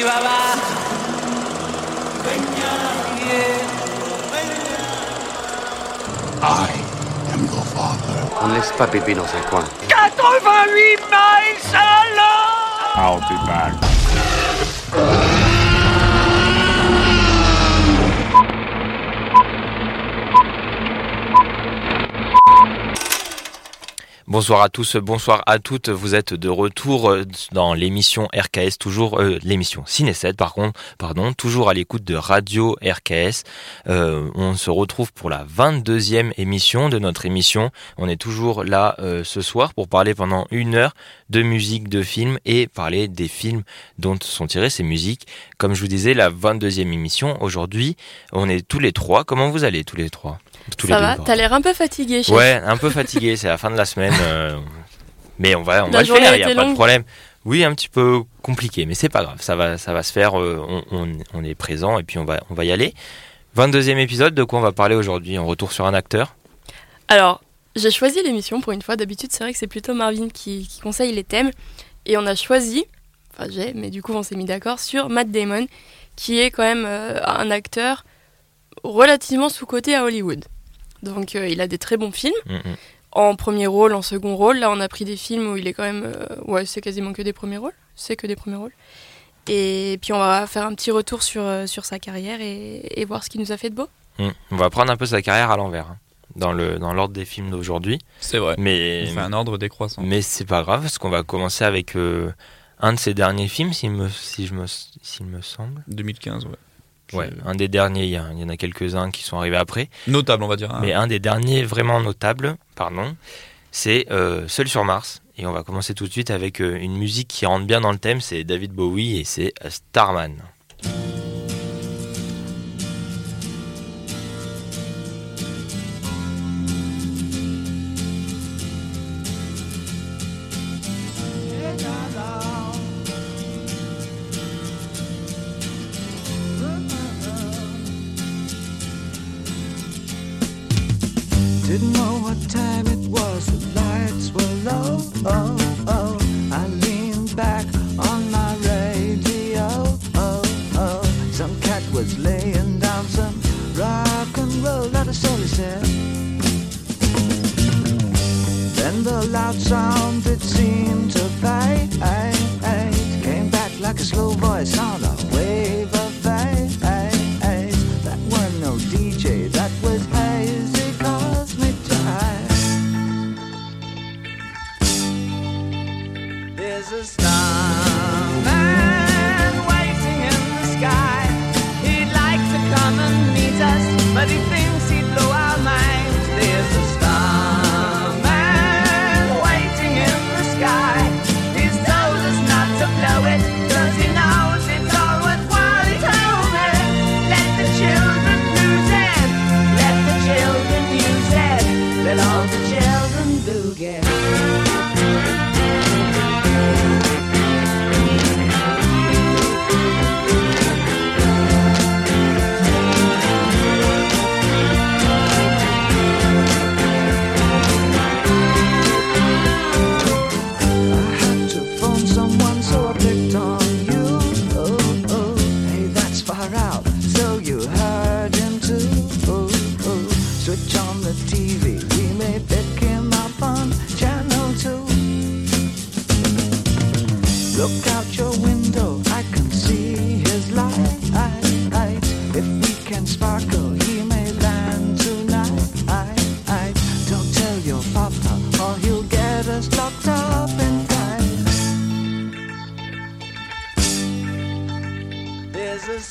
Baba. I am your father. On ne laisse pas bébé dans un coin. 88 miles à l'heure. I'll be back. Bonsoir à tous, bonsoir à toutes, vous êtes de retour dans l'émission RKS, toujours l'émission Ciné 7 toujours à l'écoute de Radio RKS. On se retrouve pour la 22e émission de notre émission. On est toujours là ce soir pour parler pendant 1 heure de musique, de films et parler des films dont sont tirées ces musiques. Comme je vous disais, la 22e émission, aujourd'hui, on est tous les trois. Comment vous allez tous les trois ? Ça va, t'as l'air un peu fatigué, chef. Ouais, un peu fatigué, c'est la fin de la semaine. Mais on va le faire, il n'y a pas de problème. Oui, un petit peu compliqué, mais c'est pas grave, ça va se faire, on est présent et puis on va y aller. 22e épisode, de quoi on va parler aujourd'hui ? On retourne sur un acteur ? Alors, j'ai choisi l'émission pour une fois, d'habitude c'est vrai que c'est plutôt Marvin qui conseille les thèmes. Et on a choisi, mais du coup on s'est mis d'accord sur Matt Damon, qui est quand même un acteur relativement sous-coté à Hollywood. Donc il a des très bons films, en premier rôle, en second rôle. Là on a pris des films où il est quand même... c'est quasiment que des premiers rôles. Et puis on va faire un petit retour sur sa carrière et voir ce qu'il nous a fait de beau. On va prendre un peu sa carrière à l'envers, dans l'ordre des films d'aujourd'hui. C'est vrai, mais, on fait un ordre décroissant. Mais c'est pas grave, parce qu'on va commencer avec un de ses derniers films, s'il me semble. 2015, ouais. Ouais, un des derniers, il y en a quelques-uns qui sont arrivés après. Notable, on va dire. Mais un des derniers vraiment notables, c'est Seul sur Mars. Et on va commencer tout de suite avec une musique qui rentre bien dans le thème, c'est David Bowie et c'est Starman. Didn't know what time it was, the lights were low. Oh, oh. I leaned back on my radio. Oh, oh. Some cat was laying down some rock and roll, that is all he said. Then the loud sound it seemed to fade. Came back like a slow voice on a wave of bass. That weren't no DJ, that was hazy. There's a starman waiting in the sky. He'd like to come and meet us, but he thinks he'd blow our minds. There's a starman waiting in the sky. He's told us not to blow it, 'cause he knows it's all worthwhile. He told me, let the children lose it, let the children use it, let all the children do get. Switch on the TV, we may pick him up on channel 2. Look out your window, I can see his light. If we can sparkle, he may land tonight. Don't tell your papa, or he'll get us locked up in time. There's a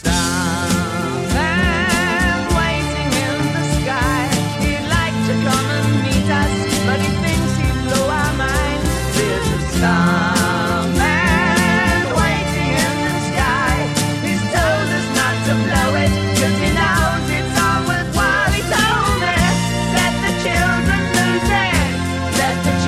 starman waiting in the sky. He'd like to come and meet us, but he thinks he'd blow our minds. There's a starman waiting in the sky. He's told us not to blow it, 'cause he knows it's all worthwhile. He told me, let the children lose it, let the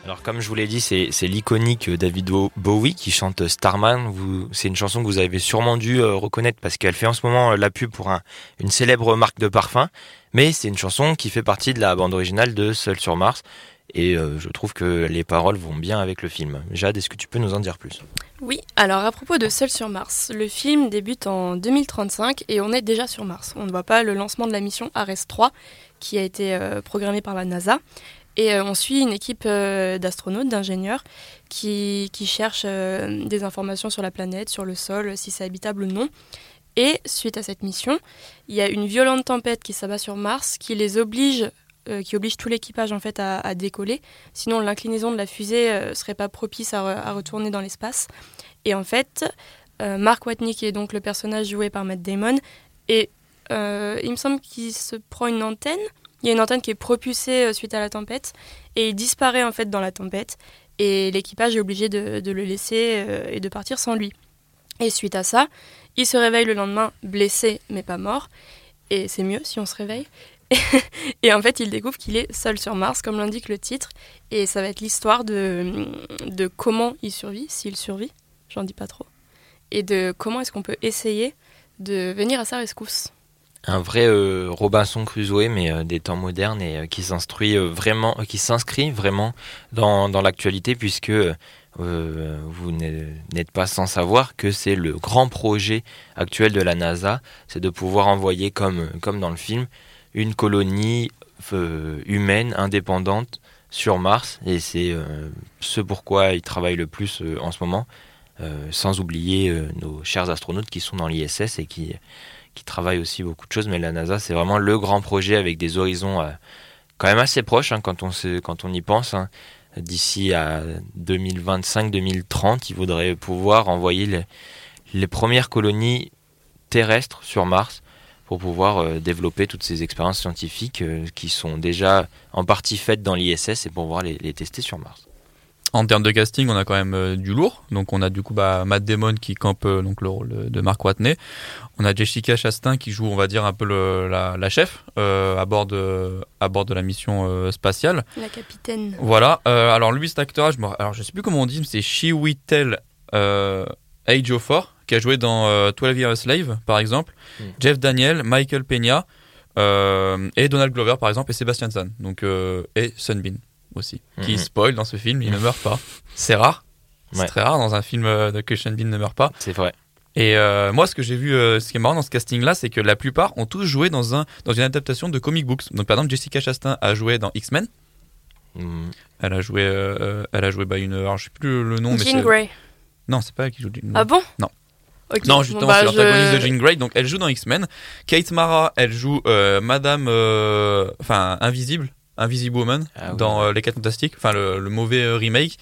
Alors comme je vous l'ai dit, c'est l'iconique David Bowie qui chante Starman. C'est une chanson que vous avez sûrement dû reconnaître parce qu'elle fait en ce moment la pub pour une célèbre marque de parfum. Mais c'est une chanson qui fait partie de la bande originale de Seul sur Mars. Et je trouve que les paroles vont bien avec le film. Jade, est-ce que tu peux nous en dire plus ? Oui, alors à propos de Seul sur Mars, le film débute en 2035 et on est déjà sur Mars. On ne voit pas le lancement de la mission Ares 3 qui a été programmée par la NASA. Et on suit une équipe d'astronautes, d'ingénieurs qui cherchent des informations sur la planète, sur le sol, si c'est habitable ou non. Et suite à cette mission, il y a une violente tempête qui s'abat sur Mars qui oblige tout l'équipage en fait à décoller. Sinon, l'inclinaison de la fusée serait pas propice à retourner dans l'espace. Et en fait, Mark Watney, qui est donc le personnage joué par Matt Damon, et il me semble qu'il se prend une antenne. Il y a une antenne qui est propulsée suite à la tempête et il disparaît en fait dans la tempête et l'équipage est obligé de le laisser et de partir sans lui. Et suite à ça, il se réveille le lendemain blessé mais pas mort et c'est mieux si on se réveille. Et en fait, il découvre qu'il est seul sur Mars comme l'indique le titre et ça va être l'histoire de comment il survit, s'il survit, j'en dis pas trop, et de comment est-ce qu'on peut essayer de venir à sa rescousse. Un vrai Robinson Crusoe, mais des temps modernes et qui s'inscrit vraiment dans l'actualité, puisque vous n'êtes pas sans savoir que c'est le grand projet actuel de la NASA, c'est de pouvoir envoyer, comme dans le film, une colonie humaine, indépendante, sur Mars, et c'est ce pourquoi ils travaillent le plus en ce moment, sans oublier nos chers astronautes qui sont dans l'ISS et qui travaille aussi beaucoup de choses, mais la NASA, c'est vraiment le grand projet avec des horizons quand même assez proches quand on y pense. D'ici à 2025-2030, il faudrait pouvoir envoyer les premières colonies terrestres sur Mars pour pouvoir développer toutes ces expériences scientifiques qui sont déjà en partie faites dans l'ISS et pour pouvoir les tester sur Mars. En termes de casting, on a quand même du lourd. Donc on a du coup Matt Damon qui campe donc le rôle de Mark Watney. On a Jessica Chastain qui joue, on va dire, un peu la chef à bord de la mission spatiale. La capitaine. Voilà. Alors lui, cet acteur, je sais plus comment on dit, mais c'est Chiwetel Ejiofor qui a joué dans 12 Years a Slave, par exemple. Jeff Daniels, Michael Peña et Donald Glover, par exemple, et Sebastian Stan. Donc et Sunbeam aussi, qui spoil dans ce film, il ne meurt pas. C'est rare. C'est très rare dans un film que Sean Bean ne meurt pas. C'est vrai. Et moi, ce que j'ai vu, ce qui est marrant dans ce casting-là, c'est que la plupart ont tous joué dans une adaptation de comic books. Donc, par exemple, Jessica Chastain a joué dans X-Men. Elle a joué alors je sais plus le nom, Jean Grey. Non, c'est pas elle qui joue Jean Grey. Ah bon? Non. Okay. Non, justement, c'est l'antagoniste de Jean Grey. Donc, elle joue dans X-Men. Kate Mara, elle joue Madame, Invisible Woman dans Les 4 Fantastiques, enfin le mauvais remake.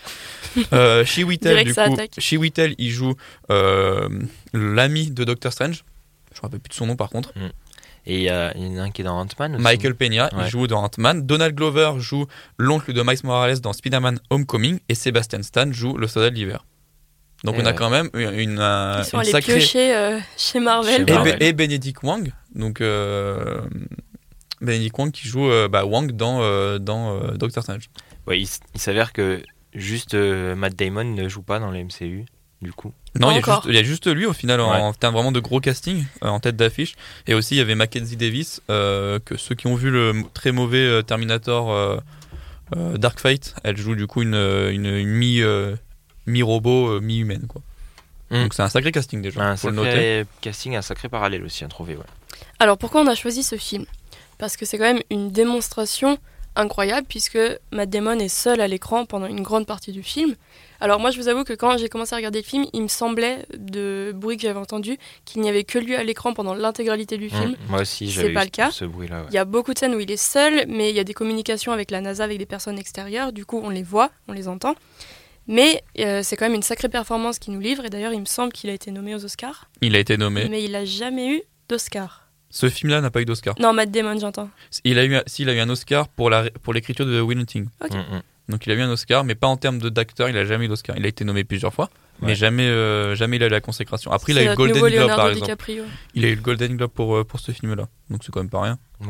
Chiwetel, il joue l'ami de Doctor Strange. Je me rappelle plus de son nom par contre. Et il y en a un qui est dans Ant-Man aussi. Michael Peña, il joue dans Ant-Man. Donald Glover joue l'oncle de Miles Morales dans Spider-Man Homecoming. Et Sebastian Stan joue le soldat de l'hiver. Donc on a quand même une sacrée... piocher chez Marvel. Et Benedict Wong. Donc... Benedict Wong qui joue Wong dans Doctor Strange. Ouais, il s'avère que juste Matt Damon ne joue pas dans le MCU, du coup. Non, il y a juste lui au final en termes vraiment de gros casting en tête d'affiche. Et aussi il y avait Mackenzie Davis, que ceux qui ont vu le très mauvais Terminator Dark Fate, elle joue du coup une mi-robot, mi-humaine quoi. Donc c'est un sacré casting déjà. Un sacré casting, un sacré parallèle aussi à trouver. Ouais. Alors pourquoi on a choisi ce film ? Parce que c'est quand même une démonstration incroyable puisque Matt Damon est seul à l'écran pendant une grande partie du film. Alors moi je vous avoue que quand j'ai commencé à regarder le film, il me semblait, de bruit que j'avais entendu, qu'il n'y avait que lui à l'écran pendant l'intégralité du film. Moi aussi j'avais eu ce bruit-là. Ouais. Il y a beaucoup de scènes où il est seul, mais il y a des communications avec la NASA, avec des personnes extérieures, du coup on les voit, on les entend. Mais c'est quand même une sacrée performance qu'il nous livre, et d'ailleurs il me semble qu'il a été nommé aux Oscars. Il a été nommé. Mais il n'a jamais eu d'Oscar. Ce film-là n'a pas eu d'Oscar. Non, Matt Damon, j'entends. Il a eu un Oscar pour l'écriture de Will Hunting. Okay. Donc il a eu un Oscar, mais pas en termes d'acteur, il a jamais eu d'Oscar. Il a été nommé plusieurs fois, mais jamais il a eu la consécration. Après, il a eu le Golden Globe, par exemple. DiCaprio. Il a eu le Golden Globe pour ce film-là. Donc c'est quand même pas rien. Ouais.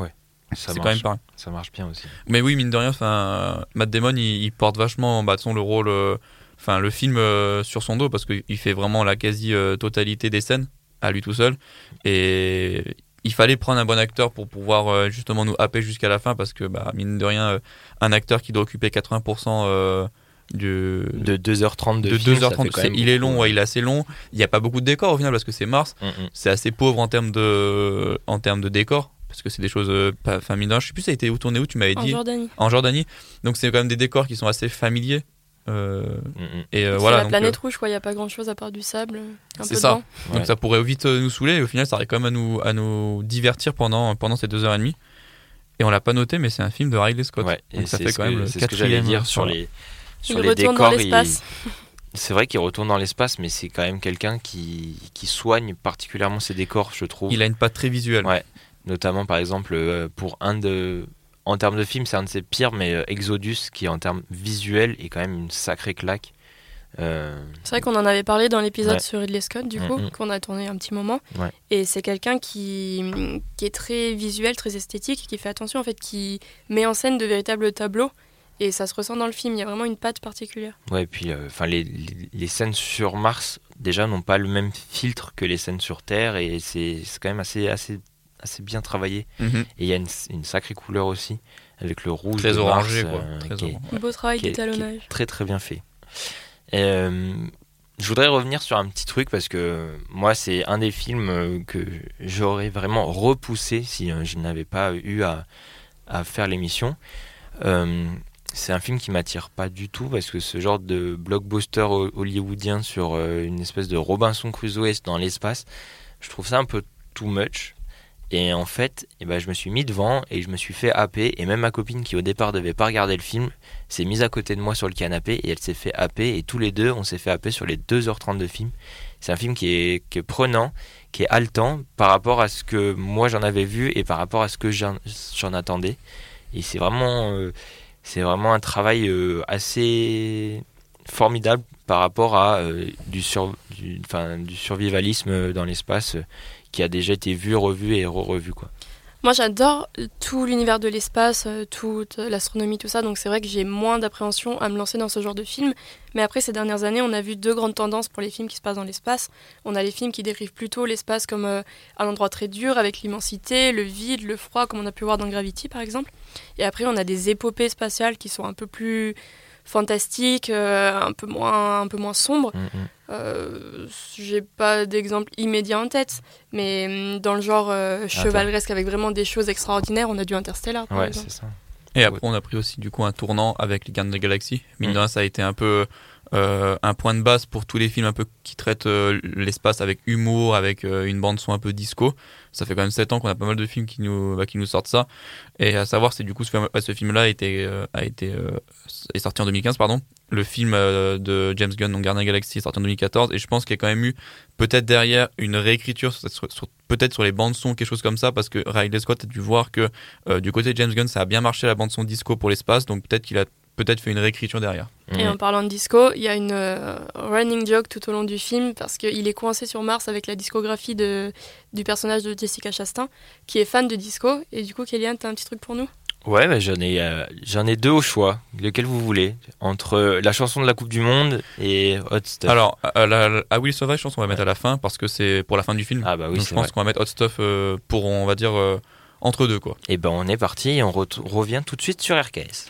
c'est quand même pareil. Ça marche bien aussi. Mais oui, mine de rien, Matt Damon, il porte vachement de toute façon, le rôle, le film sur son dos, parce qu'il fait vraiment la quasi-totalité des scènes à lui tout seul. Et il fallait prendre un bon acteur pour pouvoir justement nous happer jusqu'à la fin, parce que mine de rien, un acteur qui doit occuper 80% de 2h30 de film, 2h30, il est long, il est assez long. Il n'y a pas beaucoup de décors au final, parce que c'est Mars. C'est assez pauvre en termes de décors, parce que c'est des choses mine de rien, je sais plus ça a été tourné où, tu m'avais dit en Jordanie. Donc c'est quand même des décors qui sont assez familiers. Et voilà, la planète rouge, quoi. Il n'y a pas grand chose à part du sable, c'est ça. Donc ça pourrait vite nous saouler, et au final ça arrive quand même à nous divertir pendant ces 2h30. Et on l'a pas noté, mais c'est un film de Ridley Scott. Donc ça fait quand même le c'est ce que j'allais dire sur les décors. C'est vrai qu'il retourne dans l'espace, mais c'est quand même quelqu'un qui soigne particulièrement ses décors, je trouve. Il a une patte très visuelle. Ouais. Notamment, par exemple, en termes de film, c'est un de ses pires, mais Exodus, qui en termes visuels est quand même une sacrée claque. C'est vrai qu'on en avait parlé dans l'épisode sur Ridley Scott, du coup, qu'on a tourné un petit moment. Ouais. Et c'est quelqu'un qui est très visuel, très esthétique, qui fait attention, en fait, qui met en scène de véritables tableaux. Et ça se ressent dans le film, il y a vraiment une patte particulière. Ouais, et puis les scènes sur Mars, déjà, n'ont pas le même filtre que les scènes sur Terre, et c'est quand même assez bien travaillé. Et il y a une sacrée couleur aussi, avec le rouge très de orangé, Mars, quoi. Beau travail d'étalonnage. Très très bien fait. Je voudrais revenir sur un petit truc, parce que moi c'est un des films que j'aurais vraiment repoussé si je n'avais pas eu à faire l'émission. C'est un film qui m'attire pas du tout, parce que ce genre de blockbuster hollywoodien sur une espèce de Robinson Crusoe dans l'espace, je trouve ça un peu too much. Et en fait, je me suis mis devant et je me suis fait happer. Et même ma copine, qui au départ devait pas regarder le film, s'est mise à côté de moi sur le canapé et elle s'est fait happer. Et tous les deux, on s'est fait happer sur les 2h30 de film. C'est un film qui est prenant, qui est haletant par rapport à ce que moi j'en avais vu et par rapport à ce que j'en attendais. Et c'est vraiment un travail assez formidable par rapport à du survivalisme dans l'espace, qui a déjà été vu, revu et revu, quoi. Moi j'adore tout l'univers de l'espace, toute l'astronomie, tout ça, donc c'est vrai que j'ai moins d'appréhension à me lancer dans ce genre de film. Mais après ces dernières années, on a vu deux grandes tendances pour les films qui se passent dans l'espace. On a les films qui décrivent plutôt l'espace comme un endroit très dur, avec l'immensité, le vide, le froid, comme on a pu voir dans Gravity par exemple. Et après on a des épopées spatiales qui sont un peu plus fantastiques, un peu moins sombres. J'ai pas d'exemple immédiat en tête, mais dans le genre chevaleresque avec vraiment des choses extraordinaires, on a du Interstellar par exemple. C'est ça. Et après on a pris aussi du coup un tournant avec les Gardiens de la Galaxie. Mine de rien, ça a été un peu un point de base pour tous les films un peu qui traitent l'espace avec humour, avec une bande son un peu disco. Ça fait quand même 7 ans qu'on a pas mal de films qui nous sortent ça. Et à savoir, c'est du coup ce film-là est sorti en 2015, pardon. Le film de James Gunn, donc Gardien de la Galaxie, est sorti en 2014. Et je pense qu'il y a quand même eu peut-être derrière une réécriture peut-être sur les bandes son, quelque chose comme ça, parce que Ridley Scott a dû voir que du côté de James Gunn, ça a bien marché la bande son disco pour l'espace, donc peut-être qu'il a fait une réécriture derrière. Et en parlant de disco, il y a une running joke tout au long du film, parce qu'il est coincé sur Mars avec la discographie du personnage de Jessica Chastain, qui est fan de disco. Et du coup, Kélian, t'as un petit truc pour nous ? Ouais, j'en ai deux au choix, lequel vous voulez, entre la chanson de la Coupe du Monde et Hot Stuff. Alors, à Will Sauvage, je pense qu'on va mettre à la fin, parce que c'est pour la fin du film. Ah bah oui, donc je pense qu'on va mettre Hot Stuff pour, on va dire, entre deux, quoi. Et on est parti, et on revient tout de suite sur RKS.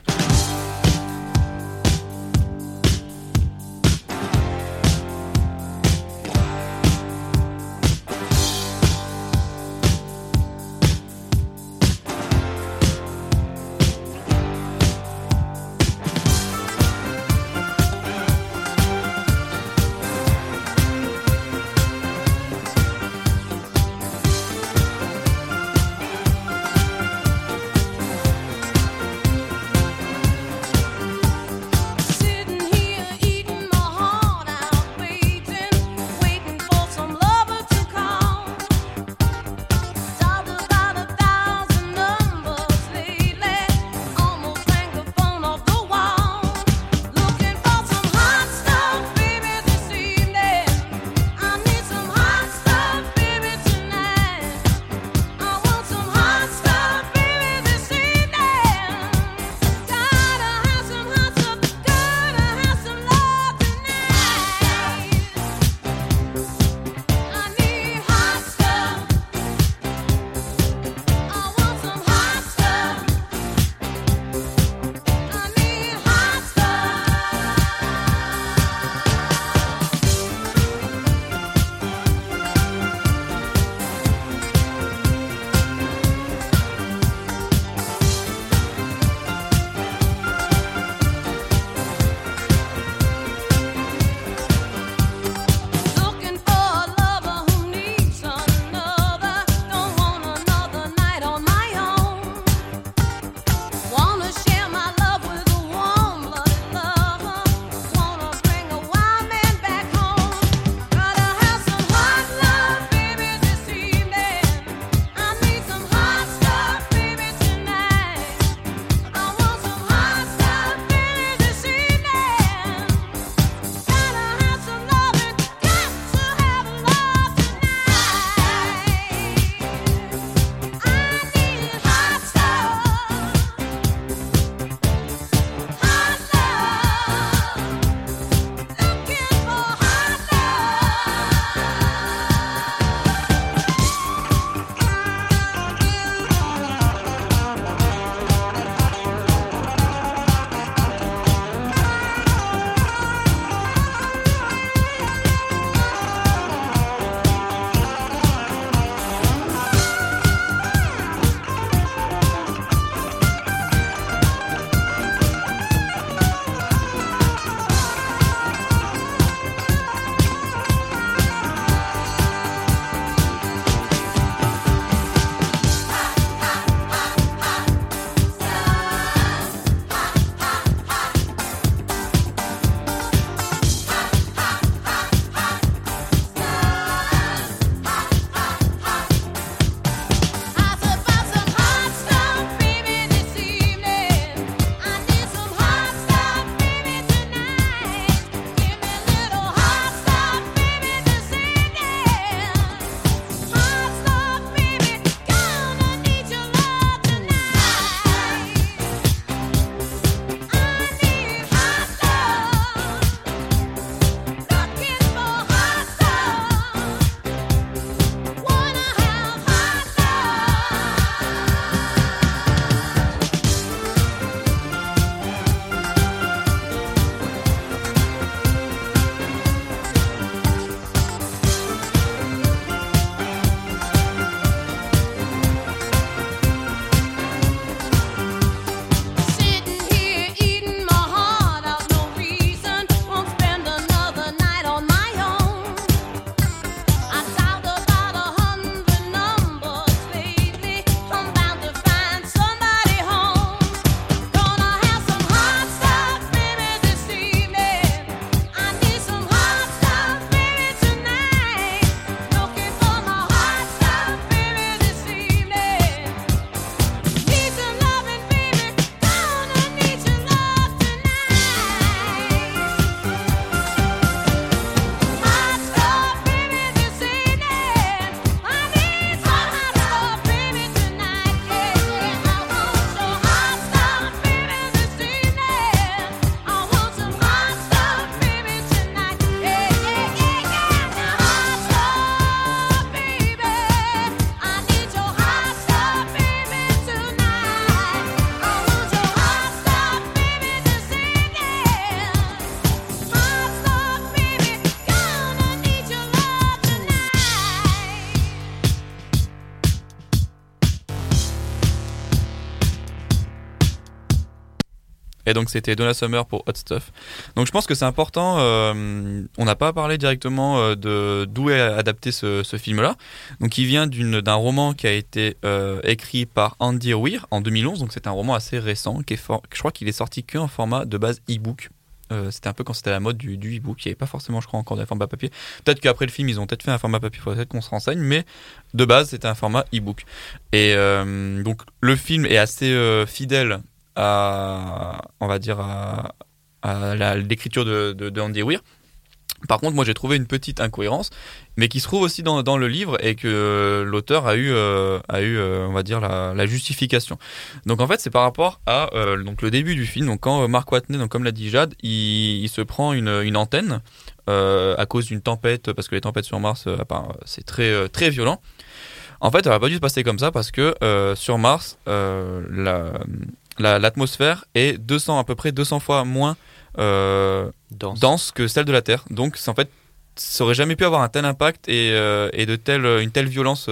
donc c'était Donna Summer pour Hot Stuff. Donc je pense que c'est important, on n'a pas parlé directement d'où est adapté ce film-là. Donc il vient d'un roman qui a été écrit par Andy Weir en 2011, donc c'est un roman assez récent, je crois qu'il est sorti qu'en format de base e-book. C'était un peu quand c'était la mode du e-book, il n'y avait pas forcément je crois encore d'un format papier. Peut-être qu'après le film ils ont peut-être fait un format papier, il faudrait peut-être qu'on se renseigne, mais de base c'était un format e-book. Et donc le film est assez fidèle à, on va dire, à l'écriture de Andy Weir. Par contre, moi j'ai trouvé une petite incohérence, mais qui se trouve aussi dans le livre et que l'auteur a eu, on va dire, la justification. Donc en fait, c'est par rapport à donc le début du film. Donc quand Mark Watney, donc comme l'a dit Jade, il se prend une antenne à cause d'une tempête, parce que les tempêtes sur Mars, c'est très très violent. En fait, ça n'aurait pas dû se passer comme ça parce que sur Mars, l'atmosphère est à peu près 200 fois moins dense que celle de la Terre. Donc en fait, ça aurait jamais pu avoir un tel impact et une telle violence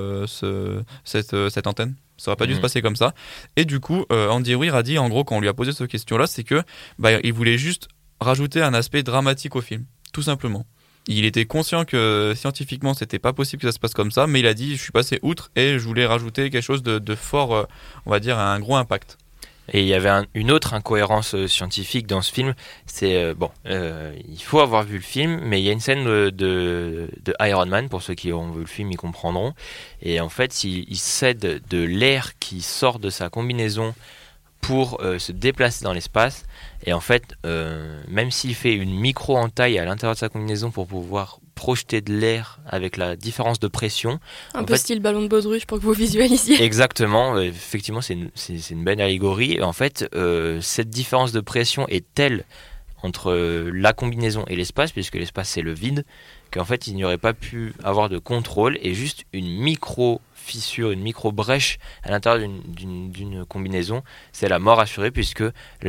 cette antenne. Ça aurait pas dû se passer comme ça. Et du coup, Andy Weir a dit, en gros, quand on lui a posé cette question-là, c'est que il voulait juste rajouter un aspect dramatique au film, tout simplement. Il était conscient que scientifiquement c'était pas possible que ça se passe comme ça, mais il a dit je suis passé outre et je voulais rajouter quelque chose de fort, on va dire un gros impact. Et il y avait une autre incohérence scientifique dans ce film, c'est il faut avoir vu le film, mais il y a une scène de Iron Man, pour ceux qui ont vu le film ils comprendront, et en fait il cède de l'air qui sort de sa combinaison pour se déplacer dans l'espace, et en fait même s'il fait une micro-entaille à l'intérieur de sa combinaison pour pouvoir projeter de l'air avec la différence de pression. Un peu style ballon de baudruche pour que vous visualisiez. Exactement, effectivement c'est une belle allégorie. Et en fait, cette différence de pression est telle entre la combinaison et l'espace, puisque l'espace c'est le vide, qu'en fait il n'y aurait pas pu avoir de contrôle, et juste une micro-fissure, une micro-brèche à l'intérieur d'une combinaison, c'est la mort assurée, puisque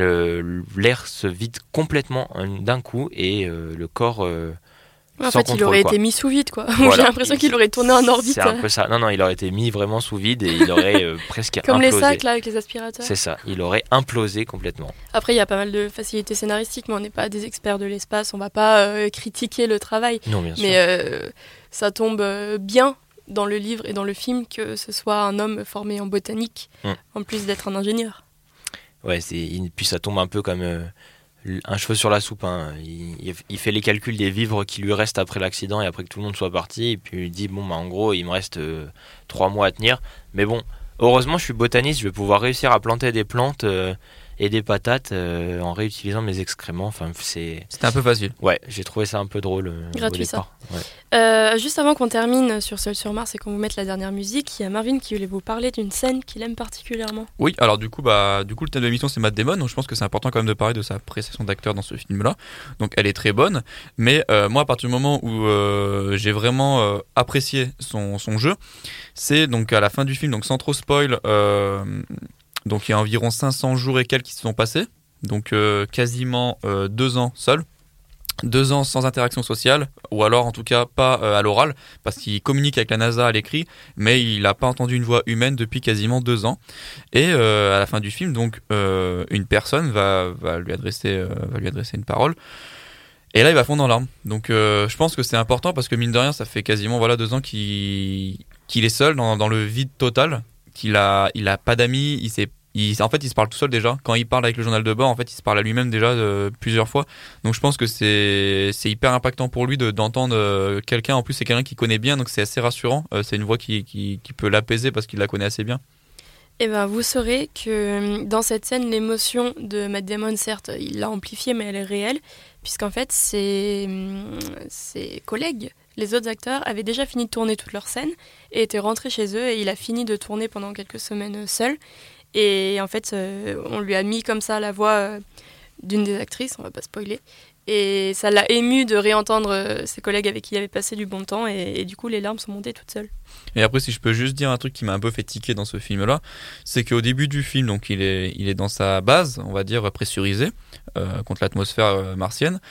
l'air se vide complètement d'un coup et le corps... En fait, il aurait été mis sous vide, quoi. Voilà. J'ai l'impression qu'il aurait tourné en orbite. C'est un peu ça. Non, il aurait été mis vraiment sous vide et il aurait presque comme implosé. Les sacs, là, avec les aspirateurs. C'est ça. Il aurait implosé complètement. Après, il y a pas mal de facilités scénaristiques, mais on n'est pas des experts de l'espace. On va pas critiquer le travail. Non, bien sûr. Mais ça tombe bien dans le livre et dans le film que ce soit un homme formé en botanique, en plus d'être un ingénieur. Ouais, puis ça tombe un peu comme... un cheveu sur la soupe, hein. Il fait les calculs des vivres qui lui restent après l'accident et après que tout le monde soit parti, et puis il dit en gros il me reste 3 mois à tenir, mais bon, heureusement je suis botaniste, je vais pouvoir réussir à planter des plantes et des patates en réutilisant mes excréments. Enfin, c'était un peu facile. Ouais, j'ai trouvé ça un peu drôle. Gratuit, au départ. Ça. Ouais. Juste avant qu'on termine sur Seul sur Mars et qu'on vous mette la dernière musique, il y a Marvin qui voulait vous parler d'une scène qu'il aime particulièrement. Oui, alors du coup le thème de l'émission c'est Matt Damon, donc je pense que c'est important quand même de parler de sa prestation d'acteur dans ce film-là. Donc elle est très bonne, mais moi à partir du moment où j'ai vraiment apprécié son jeu, c'est donc à la fin du film, donc sans trop spoil. Donc il y a environ 500 jours et quelques qui se sont passés, donc quasiment 2 ans seul, 2 ans sans interaction sociale, ou alors en tout cas pas à l'oral, parce qu'il communique avec la NASA à l'écrit, mais il n'a pas entendu une voix humaine depuis quasiment 2 ans. Et à la fin du film, donc une personne va lui adresser une parole. Et là, il va fondre en larmes. Donc, je pense que c'est important parce que mine de rien, ça fait quasiment 2 ans qu'il est seul dans le vide total. Il a pas d'amis, en fait il se parle tout seul déjà. Quand il parle avec le journal de bord, en fait il se parle à lui-même déjà plusieurs fois. Donc je pense que c'est hyper impactant pour lui d'entendre quelqu'un. En plus c'est quelqu'un qu'il connaît bien, donc c'est assez rassurant. C'est une voix qui peut l'apaiser parce qu'il la connaît assez bien. Et ben vous saurez que dans cette scène, l'émotion de Matt Damon, certes il l'a amplifiée, mais elle est réelle, puisqu'en fait ses collègues, les autres acteurs, avaient déjà fini de tourner toutes leurs scènes et étaient rentrés chez eux, et il a fini de tourner pendant quelques semaines seul. Et en fait, on lui a mis comme ça la voix d'une des actrices, on va pas spoiler, et ça l'a ému de réentendre ses collègues avec qui il avait passé du bon temps, et du coup les larmes sont montées toutes seules. Et après, si je peux juste dire un truc qui m'a un peu fait tiquer dans ce film-là, c'est qu'au début du film, donc il est dans sa base, on va dire pressurisée contre l'atmosphère martienne.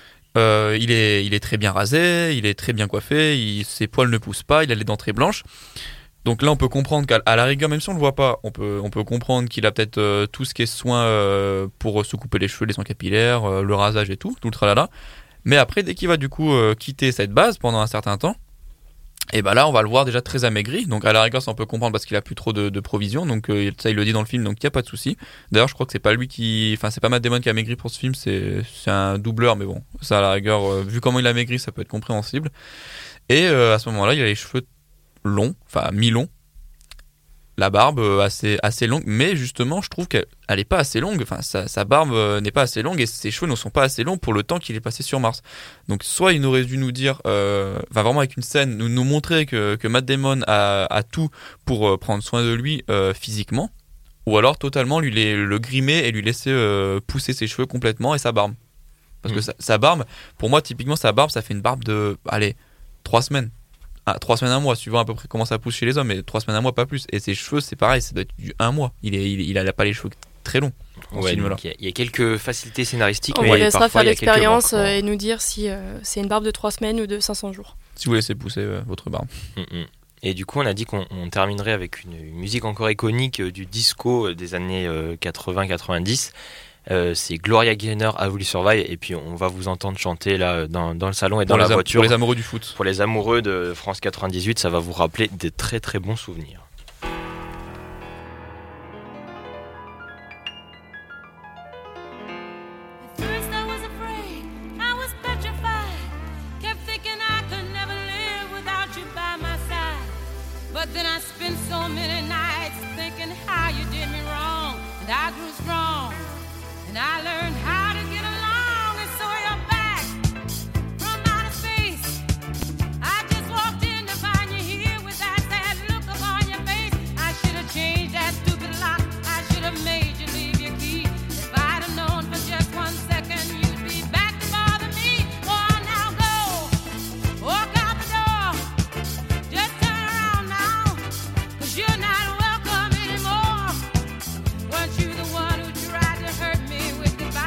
Il est très bien rasé, il est très bien coiffé, ses poils ne poussent pas, il a les dents très blanches. Donc là, on peut comprendre qu'à la rigueur, même si on le voit pas, on peut comprendre qu'il a peut-être tout ce qui est soin pour se couper les cheveux, les soins capillaires, le rasage et tout le tralala. Mais après, dès qu'il va du coup quitter cette base pendant un certain temps, et ben là, on va le voir déjà très amaigri. Donc à la rigueur, ça on peut comprendre parce qu'il a plus trop de provisions. Donc ça, il le dit dans le film, donc il y a pas de souci. D'ailleurs, je crois que c'est pas lui c'est pas Matt Damon qui a maigri pour ce film, c'est un doubleur. Mais bon, ça à la rigueur, vu comment il a maigri, ça peut être compréhensible. Et à ce moment-là, il a les cheveux longs, enfin mi-longs. La barbe assez longue, mais justement je trouve qu'elle est pas assez longue, enfin sa barbe n'est pas assez longue et ses cheveux ne sont pas assez longs pour le temps qu'il est passé sur Mars. Donc soit il aurait dû nous dire, vraiment avec une scène, nous montrer que Matt Damon a tout pour prendre soin de lui physiquement, ou alors totalement le grimer et lui laisser pousser ses cheveux complètement et sa barbe. Parce que sa barbe, pour moi typiquement sa barbe, ça fait une barbe de, 3 semaines. 3 semaines, 1 mois, suivant à peu près comment ça pousse chez les hommes, mais 3 semaines, 1 mois, pas plus. Et ses cheveux, c'est pareil, ça doit être du 1 mois. Il a pas les cheveux très longs. Ouais, il y a quelques facilités scénaristiques. On mais vous laissera faire l'expérience manques, et nous dire si c'est une barbe de 3 semaines ou de 500 jours. Si vous laissez pousser votre barbe. Et du coup, on a dit qu'on terminerait avec une musique encore iconique du disco des années 80-90. C'est Gloria Gaynor, I Will Survive, et puis on va vous entendre chanter là dans le salon et dans la voiture. Pour les amoureux du foot. Pour les amoureux de France 98, ça va vous rappeler des très très bons souvenirs. I learned how to get along, and so you're back from outer space. I just walked in to find you here with that sad look upon your face. I should have changed that stupid lock. I should have made you leave your key. If I'd have known for just 1 second you'd be back to bother me. Oh, now go, walk out the door. Just turn around now, 'cause you're not welcome anymore. Weren't you the one who tried to hurt me with goodbye?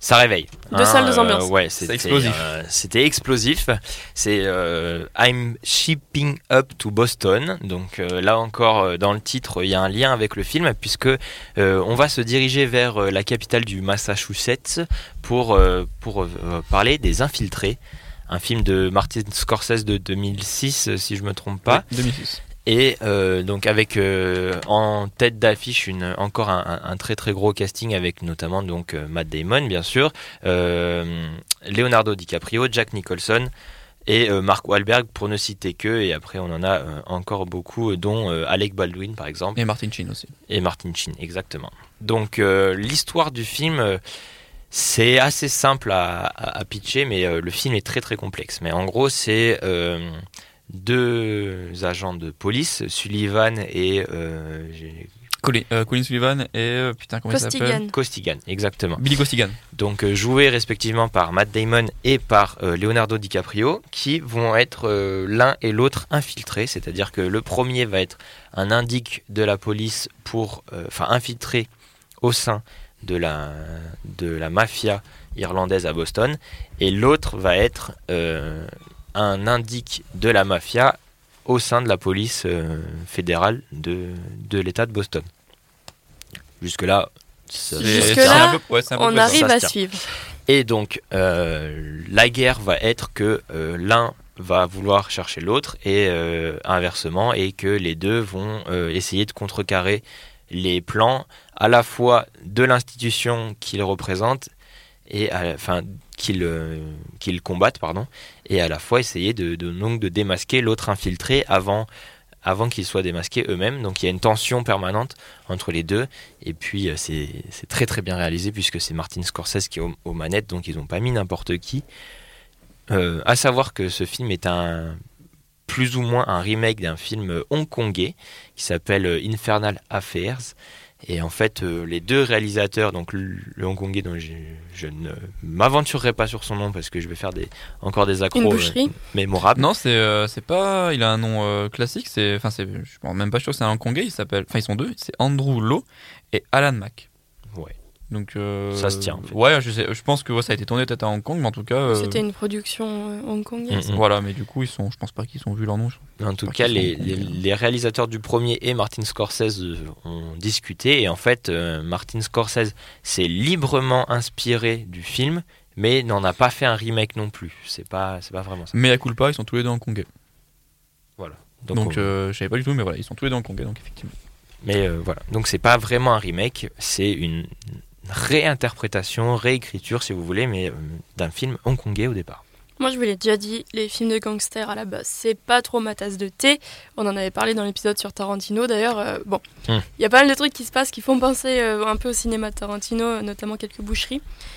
Ça réveille. Deux salles, deux ambiances. Ouais, C'est explosif. C'était explosif. C'est I'm shipping up to Boston. Donc là encore, dans le titre, il y a un lien avec le film puisque on va se diriger vers la capitale du Massachusetts pour parler des Infiltrés. Un film de Martin Scorsese de 2006, si je me trompe pas. Oui, 2006. Et donc avec en tête d'affiche encore un très très gros casting avec notamment donc Matt Damon bien sûr, Leonardo DiCaprio, Jack Nicholson et Mark Wahlberg pour ne citer que, et après on en a encore beaucoup dont Alec Baldwin par exemple. Et Martin Sheen aussi. Et Martin Sheen, exactement. Donc l'histoire du film, c'est assez simple à pitcher, mais le film est très très complexe. Mais en gros c'est deux agents de police, Sullivan et Colin Sullivan et putain comment il s'appelle ? Costigan, exactement. Billy Costigan. Donc joués respectivement par Matt Damon et par Leonardo DiCaprio, qui vont être l'un et l'autre infiltrés, c'est-à-dire que le premier va être un indique de la police pour infiltré au sein de la mafia irlandaise à Boston, et l'autre va être un indique de la mafia au sein de la police fédérale de l'État de Boston. Jusque-là, Jusque-là, on arrive à tient. suivre. Et donc, la guerre va être que l'un va vouloir chercher l'autre et inversement, et que les deux vont essayer de contrecarrer les plans à la fois de l'institution qu'ils représentent et qu'ils combattent, et à la fois essayer de démasquer l'autre infiltré avant qu'ils soient démasqués eux-mêmes. Donc il y a une tension permanente entre les deux, et puis c'est très très bien réalisé puisque c'est Martin Scorsese qui est aux manettes, donc ils n'ont pas mis n'importe qui. À savoir que ce film est plus ou moins un remake d'un film hongkongais qui s'appelle Infernal Affairs. Et en fait, les deux réalisateurs, donc le hongkongais dont je ne m'aventurerai pas sur son nom parce que je vais faire encore des accros mémorables. Non, c'est pas. Il a un nom classique. Je suis même pas sûr que c'est un hongkongais. Ils sont deux. C'est Andrew Lo et Alan Mack. Ouais. Donc ça se tient. En fait. Ouais, je pense que ça a été tourné peut-être à Hong Kong, mais en tout cas. C'était une production hongkongaise. Voilà, mais du coup, je pense pas qu'ils ont vu leur nom. En tout cas, les réalisateurs du premier et Martin Scorsese ont discuté, et en fait, Martin Scorsese s'est librement inspiré du film, mais n'en a pas fait un remake non plus. C'est pas vraiment ça. Mais à culpa, ils sont tous les deux hongkongais. Voilà. Donc je savais pas du tout, mais voilà, ils sont tous les deux hongkongais, donc effectivement. Mais voilà, donc c'est pas vraiment un remake, c'est une réinterprétation, réécriture si vous voulez, mais d'un film hongkongais au départ. Moi je vous l'ai déjà dit, les films de gangsters à la base, c'est pas trop ma tasse de thé. On en avait parlé dans l'épisode sur Tarantino d'ailleurs. Il y a pas mal de trucs qui se passent qui font penser un peu au cinéma de Tarantino, notamment quelques boucheries.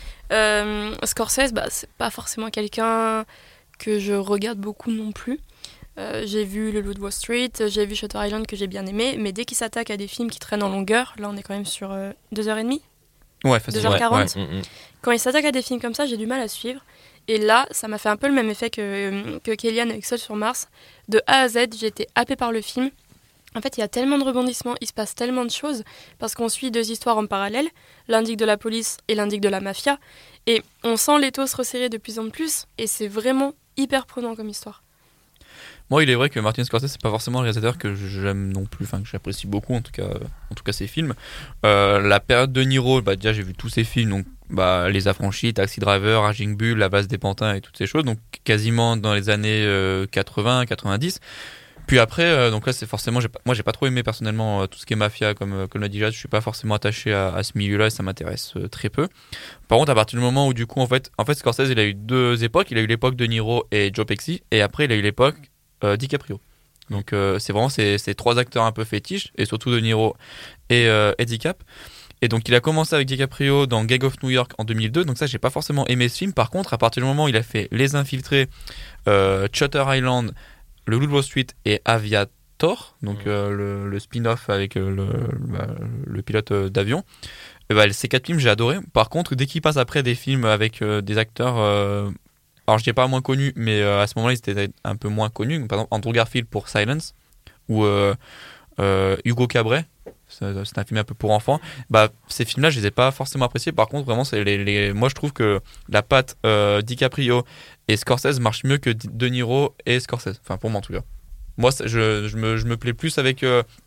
Scorsese, c'est pas forcément quelqu'un que je regarde beaucoup non plus. J'ai vu Le Loup de Wall Street, j'ai vu Shutter Island que j'ai bien aimé, mais dès qu'il s'attaque à des films qui traînent en longueur, là on est quand même sur 2h30. Ouais, facilement. 2h40. Ouais. Quand il s'attaque à des films comme ça, j'ai du mal à suivre. Et là, ça m'a fait un peu le même effet que Kellyanne avec Seul sur Mars. De A à Z, j'ai été happée par le film. En fait, il y a tellement de rebondissements, il se passe tellement de choses, parce qu'on suit deux histoires en parallèle, l'indique de la police et l'indique de la mafia. Et on sent l'étau se resserrer de plus en plus, et c'est vraiment hyper prenant comme histoire. Moi, il est vrai que Martin Scorsese, c'est pas forcément un réalisateur que j'aime non plus, que j'apprécie beaucoup, en tout cas ses films. La période de Niro, déjà j'ai vu tous ses films, donc Les Affranchis, Taxi Driver, Raging Bull, La Base des Pantins et toutes ces choses, donc quasiment dans les années 80-90. Puis après, donc là c'est forcément, moi j'ai pas trop aimé personnellement tout ce qui est mafia, comme l'a dit Jade, je suis pas forcément attaché à ce milieu-là et ça m'intéresse très peu. Par contre, à partir du moment où du coup en fait Scorsese il a eu deux époques, il a eu l'époque de Niro et Joe Pesci, et après il a eu l'époque DiCaprio. Donc c'est vraiment ces trois acteurs un peu fétiches, et surtout De Niro et DiCap. Et donc il a commencé avec DiCaprio dans Gang of New York en 2002, donc ça j'ai pas forcément aimé ce film. Par contre, à partir du moment où il a fait Les Infiltrés, Shutter Island, Le Loup de Wall Street et Aviator, donc le spin-off avec le pilote d'avion, ces quatre films j'ai adoré. Par contre, dès qu'il passe après des films avec des acteurs alors je dis pas moins connus, mais à ce moment-là ils étaient un peu moins connus. Par exemple Andrew Garfield pour Silence, ou Hugo Cabret c'est un film un peu pour enfants. Bah, ces films-là, je les ai pas forcément appréciés. Par contre, vraiment, moi, je trouve que la patte DiCaprio et Scorsese marche mieux que De Niro et Scorsese. Enfin, pour moi, en tout cas. Moi, je me plais plus avec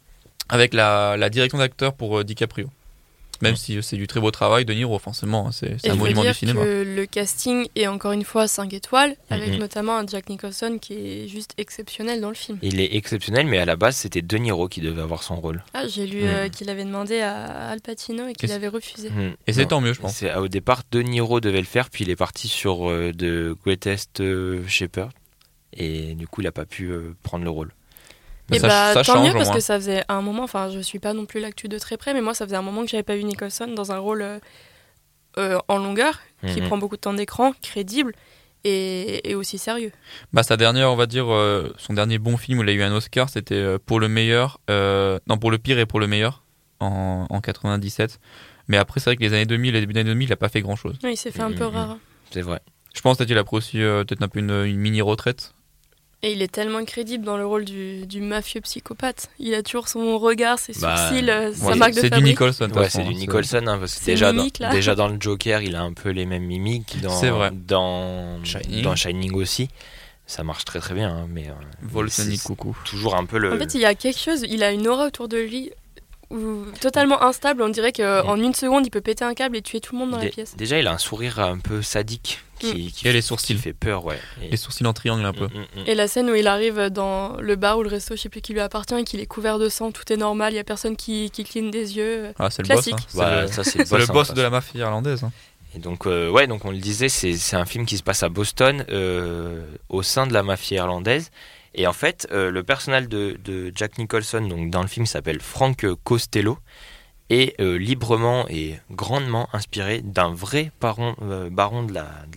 la direction d'acteur pour DiCaprio. Même si c'est du très beau travail, De Niro, forcément, c'est un monument du cinéma. Que le casting est encore une fois 5 étoiles, avec notamment un Jack Nicholson qui est juste exceptionnel dans le film. Il est exceptionnel, mais à la base, c'était De Niro qui devait avoir son rôle. Ah, j'ai lu qu'il avait demandé à Al Pacino et qu'il avait refusé. Et c'est tant mieux, je pense. Au départ, De Niro devait le faire, puis il est parti sur The Greatest Shepherd, et du coup, il n'a pas pu prendre le rôle. Et ça tant change, mieux au parce moins. que ça faisait un moment, enfin je suis pas non plus l'actu de très près, mais moi ça faisait un moment que j'avais pas vu Nicholson dans un rôle en longueur, qui prend beaucoup de temps d'écran, crédible et aussi sérieux. Bah, sa dernière, on va dire, son dernier bon film où il a eu un Oscar, c'était pour le meilleur, pour le pire et pour le meilleur en 97. Mais après, c'est vrai que les années 2000 et début des années 2000, il a pas fait grand chose. Ouais, il s'est fait un peu rare. C'est vrai. Je pense peut-être qu'il a pris aussi peut-être un peu une mini retraite. Et il est tellement crédible dans le rôle du mafieux psychopathe. Il a toujours son regard, ses sourcils, sa marque de c'est du fabrique. Nicholson. de toute Ouais, façon, c'est du Nicholson, hein, parce que C'est déjà, mimique, là. déjà dans le Joker, il a un peu les mêmes mimiques. C'est vrai. Dans Shining aussi. Ça marche très très bien, hein, mais Volcanic c'est coucou. toujours un peu le. En fait, il y a quelque chose, il a une aura autour de lui totalement instable. On dirait qu'en une seconde, il peut péter un câble et tuer tout le monde dans la pièce. Déjà, il a un sourire un peu sadique qui Et les sourcils. fait peur, ouais. Les sourcils en triangle un peu. Et la scène où il arrive dans le bar ou le resto, je sais plus qui lui appartient, et qu'il est couvert de sang, tout est normal, il y a personne qui cligne des yeux. Ah, c'est le Classique. boss. Hein. Bah, ça, c'est le C'est le hein, boss ça. de la mafia irlandaise. Hein. Et donc, donc on le disait, c'est un film qui se passe à Boston, au sein de la mafia irlandaise. Et en fait, le personnage de Jack Nicholson, donc dans le film, s'appelle Frank Costello, est librement et grandement inspiré d'un vrai parrain de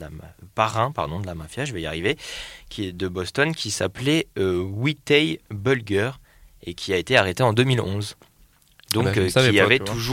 la mafia, je vais y arriver, qui est de Boston, qui s'appelait Whitey Bulger et qui a été arrêté en 2011. Donc, je savais qui pas, avait tu vois.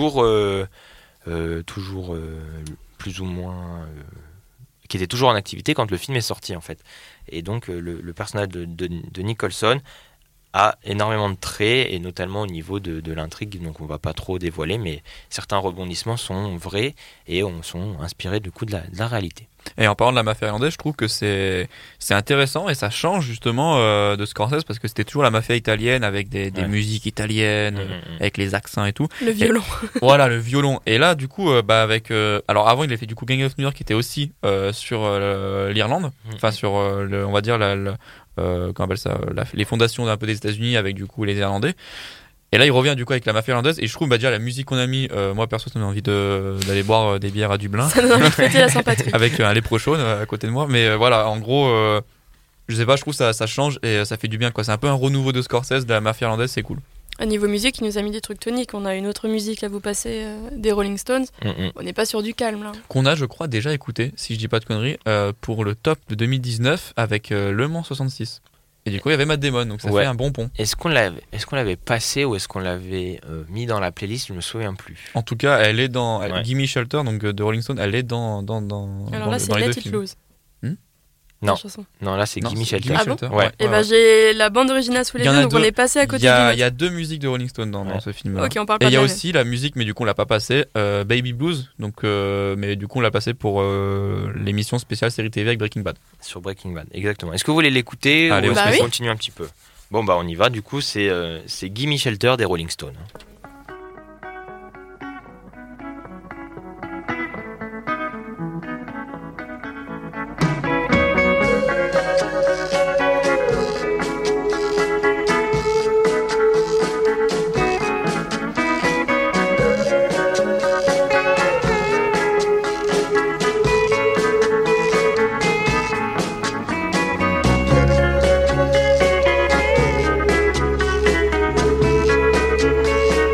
toujours plus ou moins qui était toujours en activité quand le film est sorti en fait. Et donc le personnage de Nicholson a énormément de traits, et notamment au niveau de l'intrigue, donc on va pas trop dévoiler, mais certains rebondissements sont vrais et sont inspirés du coup de la réalité. Et en parlant de la mafia irlandaise, je trouve que c'est intéressant et ça change justement de Scorsese, parce que c'était toujours la mafia italienne avec des musiques italiennes, avec les accents et tout. Le violon. Voilà, le violon. Et là, du coup, avec... alors avant, il a fait du coup Gang of New York, qui était aussi sur l'Irlande, enfin sur, on va dire, comment on appelle ça, les fondations un peu des États-Unis avec du coup les Irlandais. Et là, il revient du coup avec la mafia irlandaise. Et je trouve déjà la musique qu'on a mis, moi perso, ça me donne envie d'aller boire des bières à Dublin. Ça donne envie de fêter la Saint-Patrick. Avec un léprochaune à côté de moi. Mais voilà, en gros, je sais pas, je trouve ça change et ça fait du bien, quoi. C'est un peu un renouveau de Scorsese, de la mafia irlandaise, c'est cool. Au niveau musique, il nous a mis des trucs toniques. On a une autre musique à vous passer, des Rolling Stones. On n'est pas sur du calme là. Qu'on a, je crois, déjà écouté, si je dis pas de conneries, pour le top de 2019 avec Le Mans 66. Et du coup, il y avait Matt Damon, donc ça fait un bon pont. Est-ce qu'on l'avait passé ou est-ce qu'on l'avait mis dans la playlist? Je me souviens plus. En tout cas, elle est dans Gimme Shelter, donc de Rolling Stone, elle est dans Alors là, c'est les Let deux It films. Loose. Non. La chanson. Non, là c'est Gimme Shelter. Ah bon Ouais. Et ben j'ai la bande originale sous les yeux, donc on est passé à côté Il y du a deux musiques de Rolling Stone dans ce film. Ok, on parle Et pas il y a de la aussi la musique, mais du coup on l'a pas passé, Baby Blues, donc mais du coup on l'a passé pour l'émission spéciale série TV avec Breaking Bad. Sur Breaking Bad, exactement. Est-ce que vous voulez l'écouter Allez, ou est-ce bah qu'on oui. continue un petit peu? Bon bah on y va, du coup c'est Gimme Shelter des Rolling Stones. Thank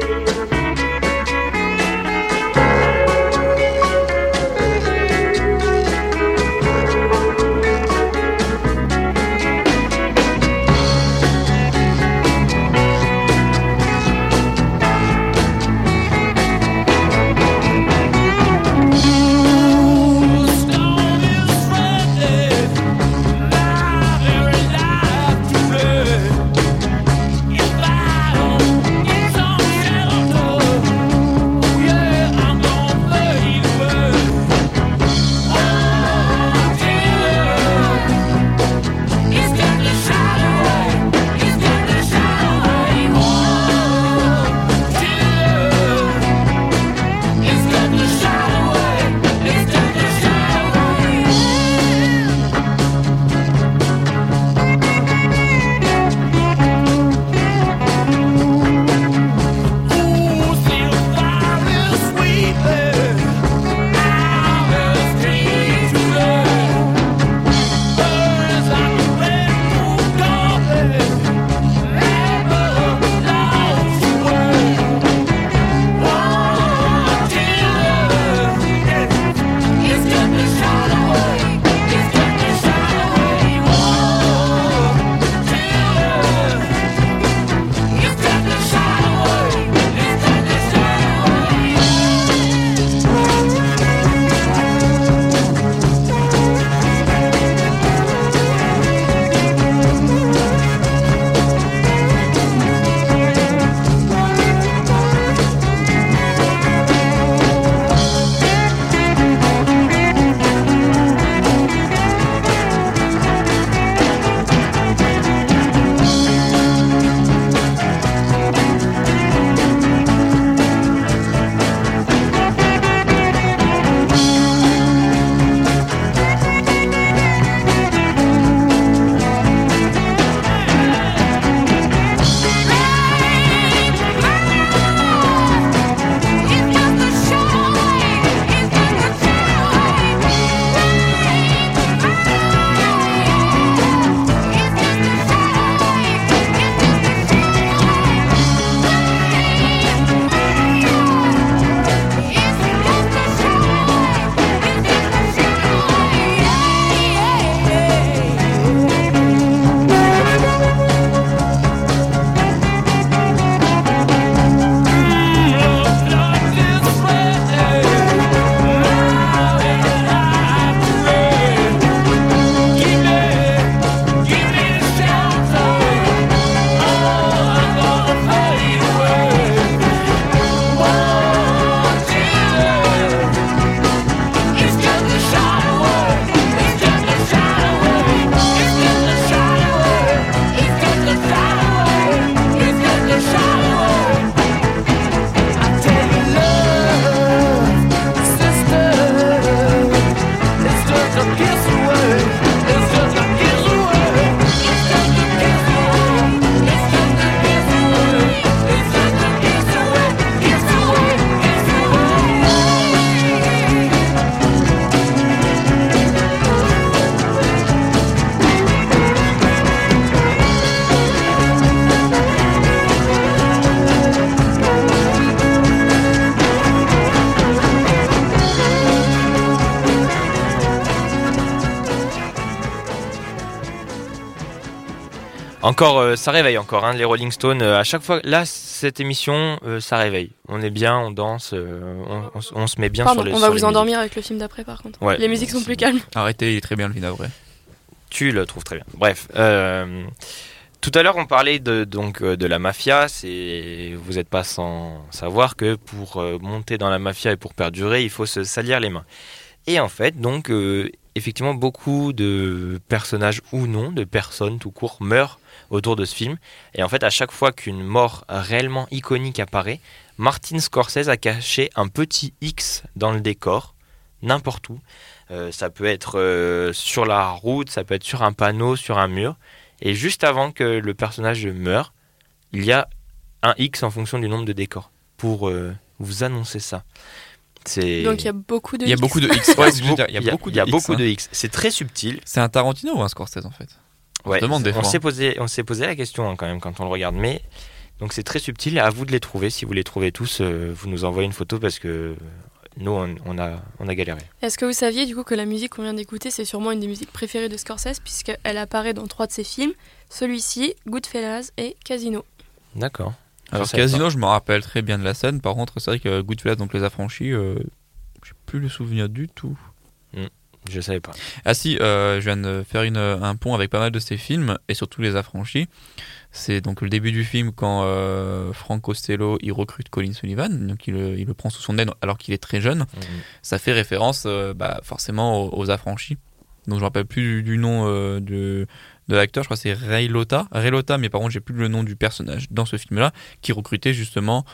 Encore, ça réveille encore, hein, les Rolling Stones. À chaque fois, là, cette émission, ça réveille. On est bien, on danse, on se met bien Pardon, sur les on va sur vous les endormir avec le film d'après par contre. Ouais. Les musiques sont plus calmes. Arrêtez, il est très bien le film après. Tu le trouves très bien. Bref, tout à l'heure on parlait de la mafia. Vous n'êtes pas sans savoir que pour monter dans la mafia et pour perdurer, il faut se salir les mains. Et en fait, donc effectivement, beaucoup de personnages ou non, de personnes tout court, meurent autour de ce film. Et en fait, à chaque fois qu'une mort réellement iconique apparaît, Martin Scorsese a caché un petit X dans le décor, n'importe où. Ça peut être sur la route, ça peut être sur un panneau, sur un mur. Et juste avant que le personnage meure, il y a un X en fonction du nombre de décors pour vous annoncer ça. Donc il y a beaucoup de Il y a X. beaucoup de X. Ouais, C'est ce que je veux dire, il y a beaucoup beaucoup de de X. X. C'est très subtil. C'est un Tarantino ou un Scorsese en fait? Ouais, se demande des on fois. s'est posé la question hein, quand même quand on le regarde, mais donc c'est très subtil. À vous de les trouver. Si vous les trouvez tous, vous nous envoyez une photo parce que nous on a galéré. Est-ce que vous saviez du coup que la musique qu'on vient d'écouter, c'est sûrement une des musiques préférées de Scorsese puisqu'elle apparaît dans 3 de ses films, celui-ci, Goodfellas et Casino. D'accord. Alors Je savais Casino, je me rappelle très bien de la scène. Par contre, c'est vrai que Goodfellas, donc Les Affranchis, j'ai plus le souvenir du tout. Je savais pas. Ah si, je viens de faire un pont avec pas mal de ces films et surtout Les Affranchis. C'est donc le début du film quand Frank Costello il recrute Colin Sullivan, donc il le prend sous son aile alors qu'il est très jeune. Ça fait référence forcément aux Affranchis. Donc je me rappelle plus du nom de l'acteur, je crois que c'est Ray Liotta, mais par contre j'ai plus le nom du personnage dans ce film-là qui est recruté justement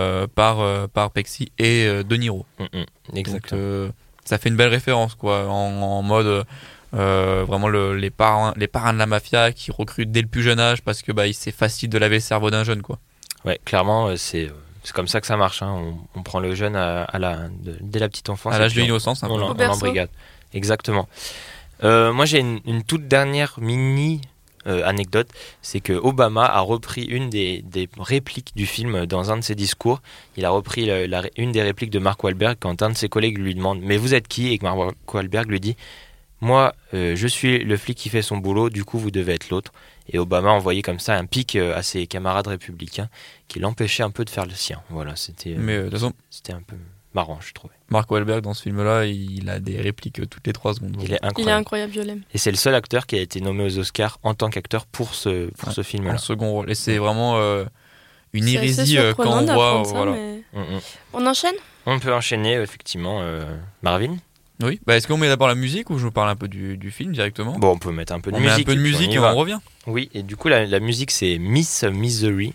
par Pesci et De Niro. Exactement. Donc ça fait une belle référence quoi, en mode vraiment les parrains de la mafia qui recrutent dès le plus jeune âge parce que c'est facile de laver le cerveau d'un jeune quoi. Ouais, clairement c'est comme ça que ça marche. Hein. On prend le jeune dès la petite enfance. À l'âge et de puis l'innocence, un peu. on Au berceau. l'embrigade. Exactement. Moi j'ai une toute dernière mini anecdote, c'est que Obama a repris une des répliques du film dans un de ses discours. Il a repris une des répliques de Mark Wahlberg quand un de ses collègues lui demande « Mais vous êtes qui ?» et que Mark Wahlberg lui dit « Moi, je suis le flic qui fait son boulot, du coup vous devez être l'autre. » Et Obama envoyait comme ça un pic à ses camarades républicains qui l'empêchait un peu de faire le sien. Voilà, c'était Mais de toute façon, c'était un peu marrant, je trouvais. Mark Wahlberg dans ce film-là, il a des répliques toutes les 3 secondes. Il est Il est incroyable. incroyable, je l'aime. Et c'est le seul acteur qui a été nommé aux Oscars en tant qu'acteur pour ce film-là. En second rôle. Et c'est vraiment une C'est assez hérésie quand surprenant on voit. d'apprendre ça, Voilà. mais- Mm. On enchaîne? On peut enchaîner effectivement. Marvin. Oui. Est-ce qu'on met d'abord la musique ou je vous parle un peu du film directement? Bon, on peut mettre un peu de On musique. met un peu de puis musique y et va. on revient. Oui, et du coup la musique c'est Miss Misery.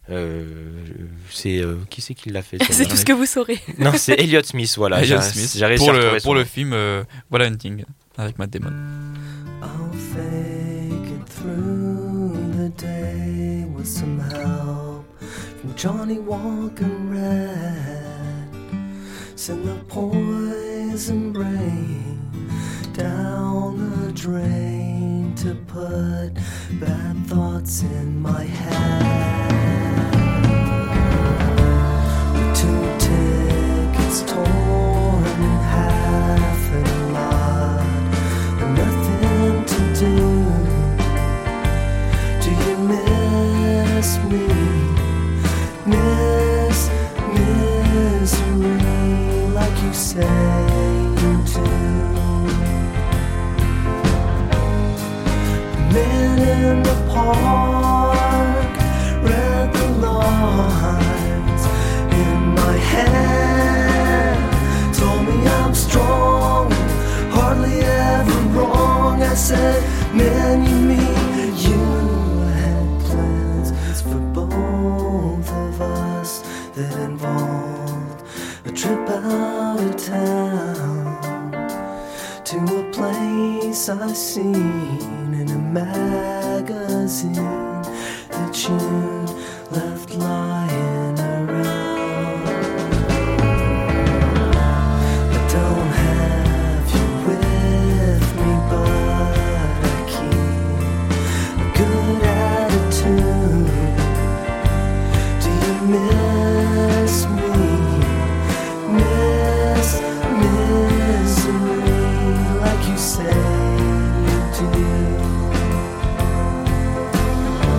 C'est qui c'est qui l'a fait C'est tout ce que vous saurez. Non, c'est Elliott Smith. Voilà. Elliott j'ai- Smith j'ai réussi pour à retrouver son pour le nom. film Voilà Hunting avec Matt Damon. I'll fake it through the day with some help from Johnny Walker Red. Send the poison rain down the drain to put bad thoughts in my head. With 2 tickets torn in half and a lot and nothing to do. Do you miss me? Miss misery like you say you do. Men in the park read the lines in my hand. Told me I'm strong, hardly ever wrong. I said, man, you mean you had plans for both of us that involved a trip out of town to a place I seen in a magazine that you left lying around. I don't have you with me, but I keep a good attitude. Do you miss me? Miss misery like you say you do.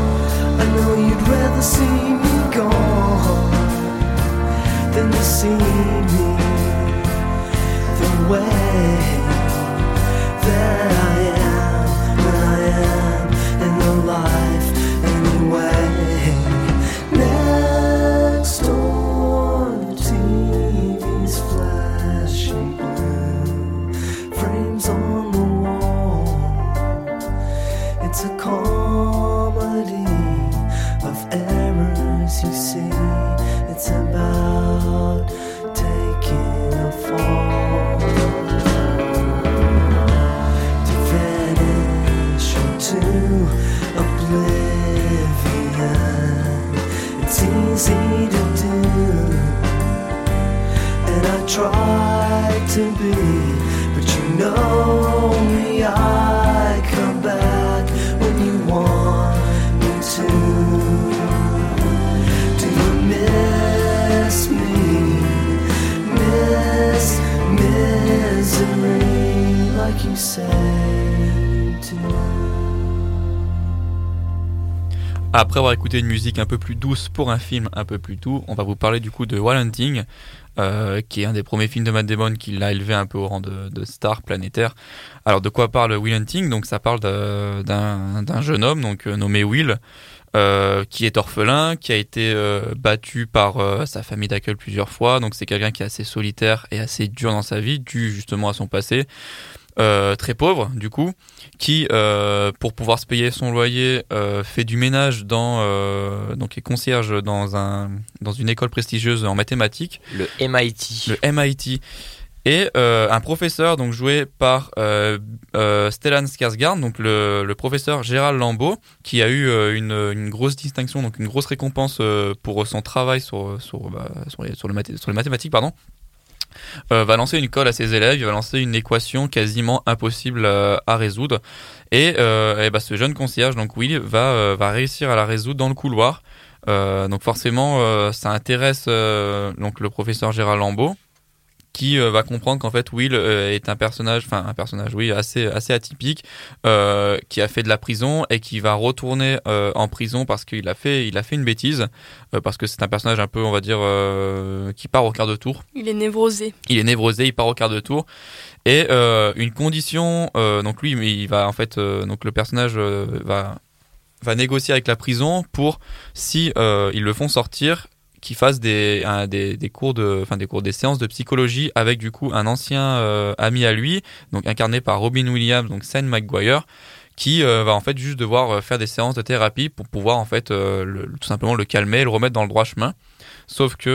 see me the way that I am in the life anyway. Next door, TV's flashing blue, frames on the wall. It's a comedy of errors, you see. It's about taking a fall, to vanish into oblivion. It's easy to do, and I try to be, but you know me, I come back when you want me to. Do you miss me? Miss misery like you say you do. Après avoir écouté une musique un peu plus douce pour un film un peu plus doux, on va vous parler du coup de Wild Hunting, qui est un des premiers films de Matt Damon qui l'a élevé un peu au rang de star planétaire. Alors de quoi parle Wild Hunting? Donc ça parle d'un jeune homme donc nommé Will, qui est orphelin, qui a été battu par sa famille d'accueil plusieurs fois. Donc c'est quelqu'un qui est assez solitaire et assez dur dans sa vie, dû justement à son passé. Très pauvre du coup, qui pour pouvoir se payer son loyer fait du ménage donc est concierge dans une école prestigieuse en mathématiques, Le MIT. le MIT, et un professeur donc joué par Stellan Skarsgård, donc le professeur Gérald Lambeau, qui a eu une grosse distinction, donc une grosse récompense pour son travail sur les mathématiques, pardon. Va lancer une colle à ses élèves, il va lancer une équation quasiment impossible à résoudre, et ce jeune concierge donc Will va réussir à la résoudre dans le couloir. Donc forcément ça intéresse donc le professeur Gérald Lambeau, qui va comprendre qu'en fait Will est un personnage oui assez atypique, qui a fait de la prison et qui va retourner en prison parce qu'il a fait une bêtise, parce que c'est un personnage un peu, on va dire, qui part au quart de tour. Il est névrosé. Il part au quart de tour, et une condition, donc lui il va en fait donc le personnage va négocier avec la prison pour, si ils le font sortir, qui fasse des séances de psychologie avec du coup un ancien ami à lui, donc incarné par Robin Williams, donc Sean McGuire, qui va en fait juste devoir faire des séances de thérapie pour pouvoir en fait tout simplement le calmer et le remettre dans le droit chemin. Sauf que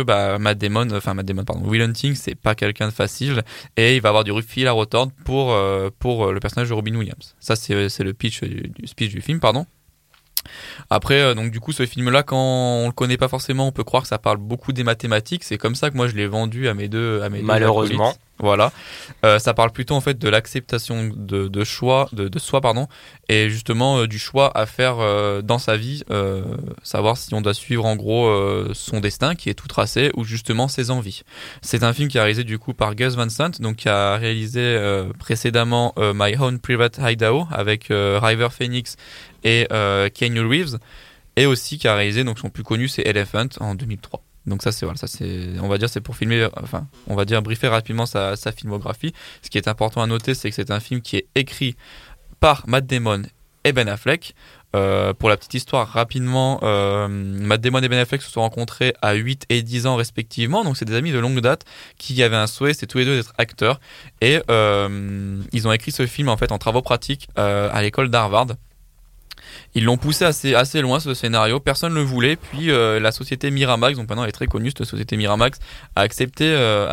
Will Hunting, c'est pas quelqu'un de facile, et il va avoir du fil à retordre pour le personnage de Robin Williams. Ça c'est le pitch du speech du film, pardon. Après, donc du coup, ce film-là, quand on le connaît pas forcément, on peut croire que ça parle beaucoup des mathématiques. C'est comme ça que moi je l'ai vendu à mes deux Malheureusement. acolytes. Voilà. Ça parle plutôt en fait de l'acceptation de soi, pardon, et justement du choix à faire dans sa vie, savoir si on doit suivre en gros son destin qui est tout tracé, ou justement ses envies. C'est un film qui est réalisé du coup par Gus Van Sant, donc qui a réalisé précédemment My Own Private Idaho avec River Phoenix et Keanu Reeves, et aussi qui a réalisé, donc son plus connu, c'est Elephant en 2003. Donc ça c'est on va dire, c'est pour filmer, on va dire briefer rapidement sa filmographie. Ce qui est important à noter, c'est que c'est un film qui est écrit par Matt Damon et Ben Affleck. Pour la petite histoire rapidement, Matt Damon et Ben Affleck se sont rencontrés à 8 et 10 ans respectivement, donc c'est des amis de longue date qui avaient un souhait, c'est tous les deux d'être acteurs, et ils ont écrit ce film en fait en travaux pratiques à l'école d'Harvard. Ils l'ont poussé assez loin, ce scénario, personne ne le voulait, puis la société Miramax, donc maintenant elle est très connue, cette société Miramax, a accepté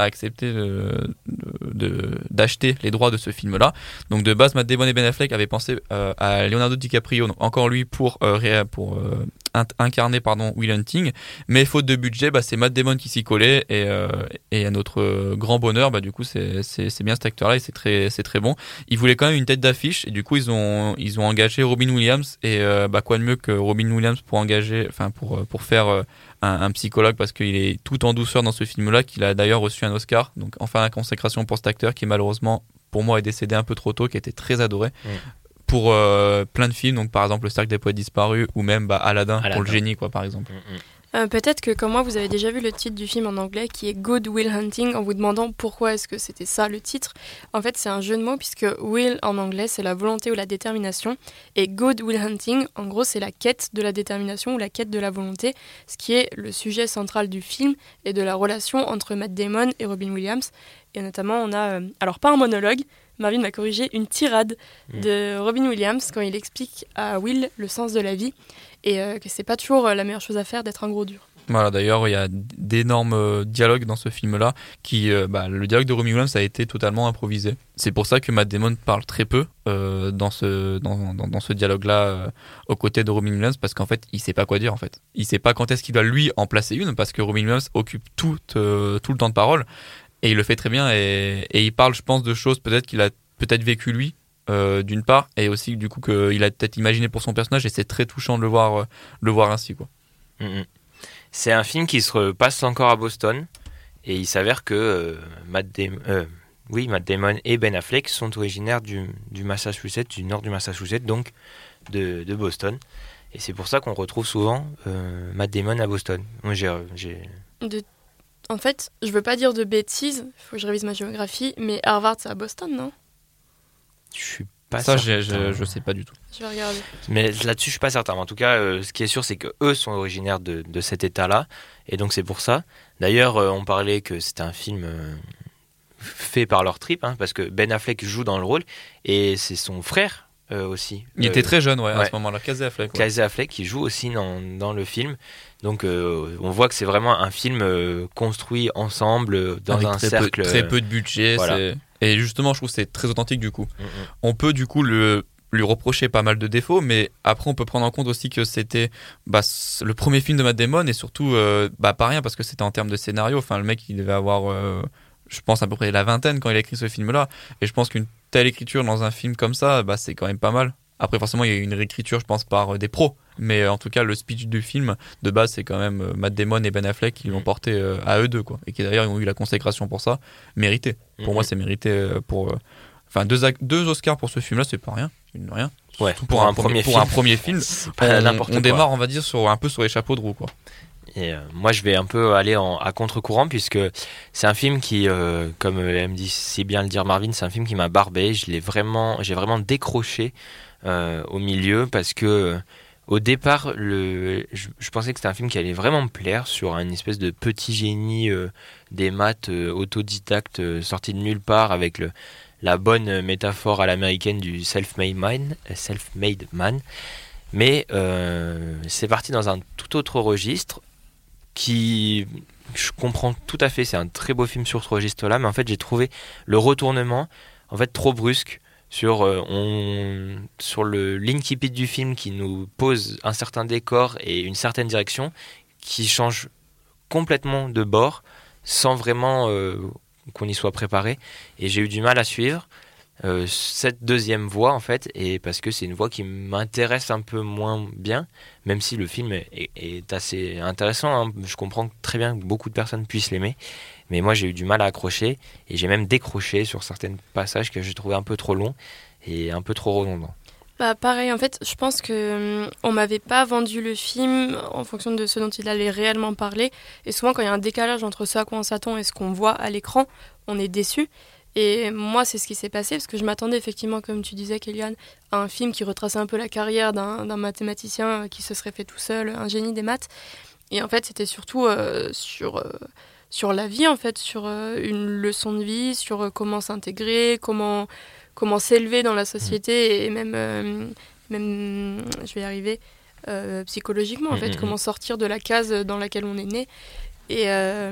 d'acheter les droits de ce film-là. Donc de base, Matt Damon et Ben Affleck avaient pensé à Leonardo DiCaprio, donc encore lui pour incarner Will Hunting, mais faute de budget, c'est Matt Damon qui s'y collait, et à notre grand bonheur, du coup c'est bien cet acteur-là, et c'est très bon. Ils voulaient quand même une tête d'affiche, et du coup ils ont engagé Robin Williams, et quoi de mieux que Robin Williams pour faire un psychologue, parce qu'il est tout en douceur dans ce film-là, qu'il a d'ailleurs reçu un Oscar, donc enfin la consécration pour cet acteur qui malheureusement pour moi est décédé un peu trop tôt, qui était très adoré. Pour plein de films, donc par exemple Le Cercle des Poètes Disparus, ou même Aladdin pour le génie, par exemple. Peut-être que comme moi, vous avez déjà vu le titre du film en anglais qui est Good Will Hunting en vous demandant pourquoi est-ce que c'était ça le titre. En fait, c'est un jeu de mots puisque will en anglais, c'est la volonté ou la détermination. Et Good Will Hunting, en gros, c'est la quête de la détermination ou la quête de la volonté, ce qui est le sujet central du film et de la relation entre Matt Damon et Robin Williams. Et notamment, on a, alors pas un monologue, Marvin m'a corrigé, une tirade de Robin Williams quand il explique à Will le sens de la vie et que c'est pas toujours la meilleure chose à faire d'être un gros dur. Voilà, d'ailleurs, il y a d'énormes dialogues dans ce film-là qui, le dialogue de Robin Williams a été totalement improvisé. C'est pour ça que Matt Damon parle très peu dans ce dialogue-là aux côtés de Robin Williams, parce qu'en fait, il sait pas quoi dire, en fait. Il sait pas quand est-ce qu'il doit lui en placer une, parce que Robin Williams occupe tout le temps de parole, et il le fait très bien, et il parle, je pense, de choses peut-être qu'il a peut-être vécu lui, d'une part, et aussi du coup qu'il a peut-être imaginé pour son personnage, et c'est très touchant de le voir ainsi, quoi. Mm-hmm. C'est un film qui se passe encore à Boston, et il s'avère que Matt Damon et Ben Affleck sont originaires du Massachusetts, du nord du Massachusetts, donc de Boston. Et c'est pour ça qu'on retrouve souvent Matt Damon à Boston. Moi, En fait, je veux pas dire de bêtises, il faut que je révise ma géographie, mais Harvard, c'est à Boston, non ? Je suis pas Ça, certain. je sais pas du tout. Je vais regarder. Mais là-dessus, je suis pas certain. En tout cas, ce qui est sûr, c'est que eux sont originaires de cet état-là, et donc c'est pour ça. D'ailleurs, on parlait que c'était un film fait par leur trip, parce que Ben Affleck joue dans le rôle, et c'est son frère aussi. Il était très jeune, à ouais. ce moment-là, Casey Affleck. Ouais. Casey Affleck qui joue aussi dans le film. Donc on voit que c'est vraiment un film construit ensemble dans avec un très cercle. Très peu de budget. Voilà. Et justement, je trouve que c'est très authentique du coup. On peut du coup lui reprocher pas mal de défauts, mais après on peut prendre en compte aussi que c'était le premier film de Matt Damon, et surtout pas rien parce que c'était en termes de scénario. Enfin, le mec il devait avoir, je pense à peu près la vingtaine quand il a écrit ce film-là, et je pense qu'une telle écriture dans un film comme ça, c'est quand même pas mal. Après forcément il y a eu une réécriture, je pense, par des pros, mais en tout cas le speech du film de base c'est quand même Matt Damon et Ben Affleck qui l'ont porté à eux deux, quoi, et qui d'ailleurs ont eu la consécration pour ça, mérité. Pour moi c'est mérité deux Oscars pour ce film-là, c'est pas rien. Ouais, pour un premier film, on démarre, on va dire, un peu sur les chapeaux de roue, quoi. Et moi, je vais un peu aller à contre-courant, puisque c'est un film qui, comme me dit si bien le dire Marvin, c'est un film qui m'a barbé. J'ai vraiment décroché au milieu, parce que au départ, je pensais que c'était un film qui allait vraiment me plaire, sur un espèce de petit génie des maths autodidacte sorti de nulle part, avec la bonne métaphore à l'américaine du self-made man. Mais c'est parti dans un tout autre registre qui, je comprends tout à fait, c'est un très beau film sur ce registre-là, mais en fait j'ai trouvé le retournement trop brusque sur le l'incipit du film, qui nous pose un certain décor et une certaine direction, qui change complètement de bord sans vraiment qu'on y soit préparé, et j'ai eu du mal à suivre cette deuxième voie, en fait, et parce que c'est une voie qui m'intéresse un peu moins bien, même si le film est assez intéressant, je comprends très bien que beaucoup de personnes puissent l'aimer, mais moi j'ai eu du mal à accrocher, et j'ai même décroché sur certains passages que j'ai trouvé un peu trop longs et un peu trop redondants. Pareil, en fait, je pense que on m'avait pas vendu le film en fonction de ce dont il allait réellement parler, et souvent quand il y a un décalage entre ce à quoi on s'attend et ce qu'on voit à l'écran, on est déçu. Et moi, c'est ce qui s'est passé, parce que je m'attendais effectivement, comme tu disais, Kéliane, à un film qui retraçait un peu la carrière d'un mathématicien qui se serait fait tout seul, un génie des maths. Et en fait, c'était surtout sur la vie, en fait, sur une leçon de vie, sur comment s'intégrer, comment s'élever dans la société, et même je vais y arriver, psychologiquement, en fait, comment sortir de la case dans laquelle on est né. Et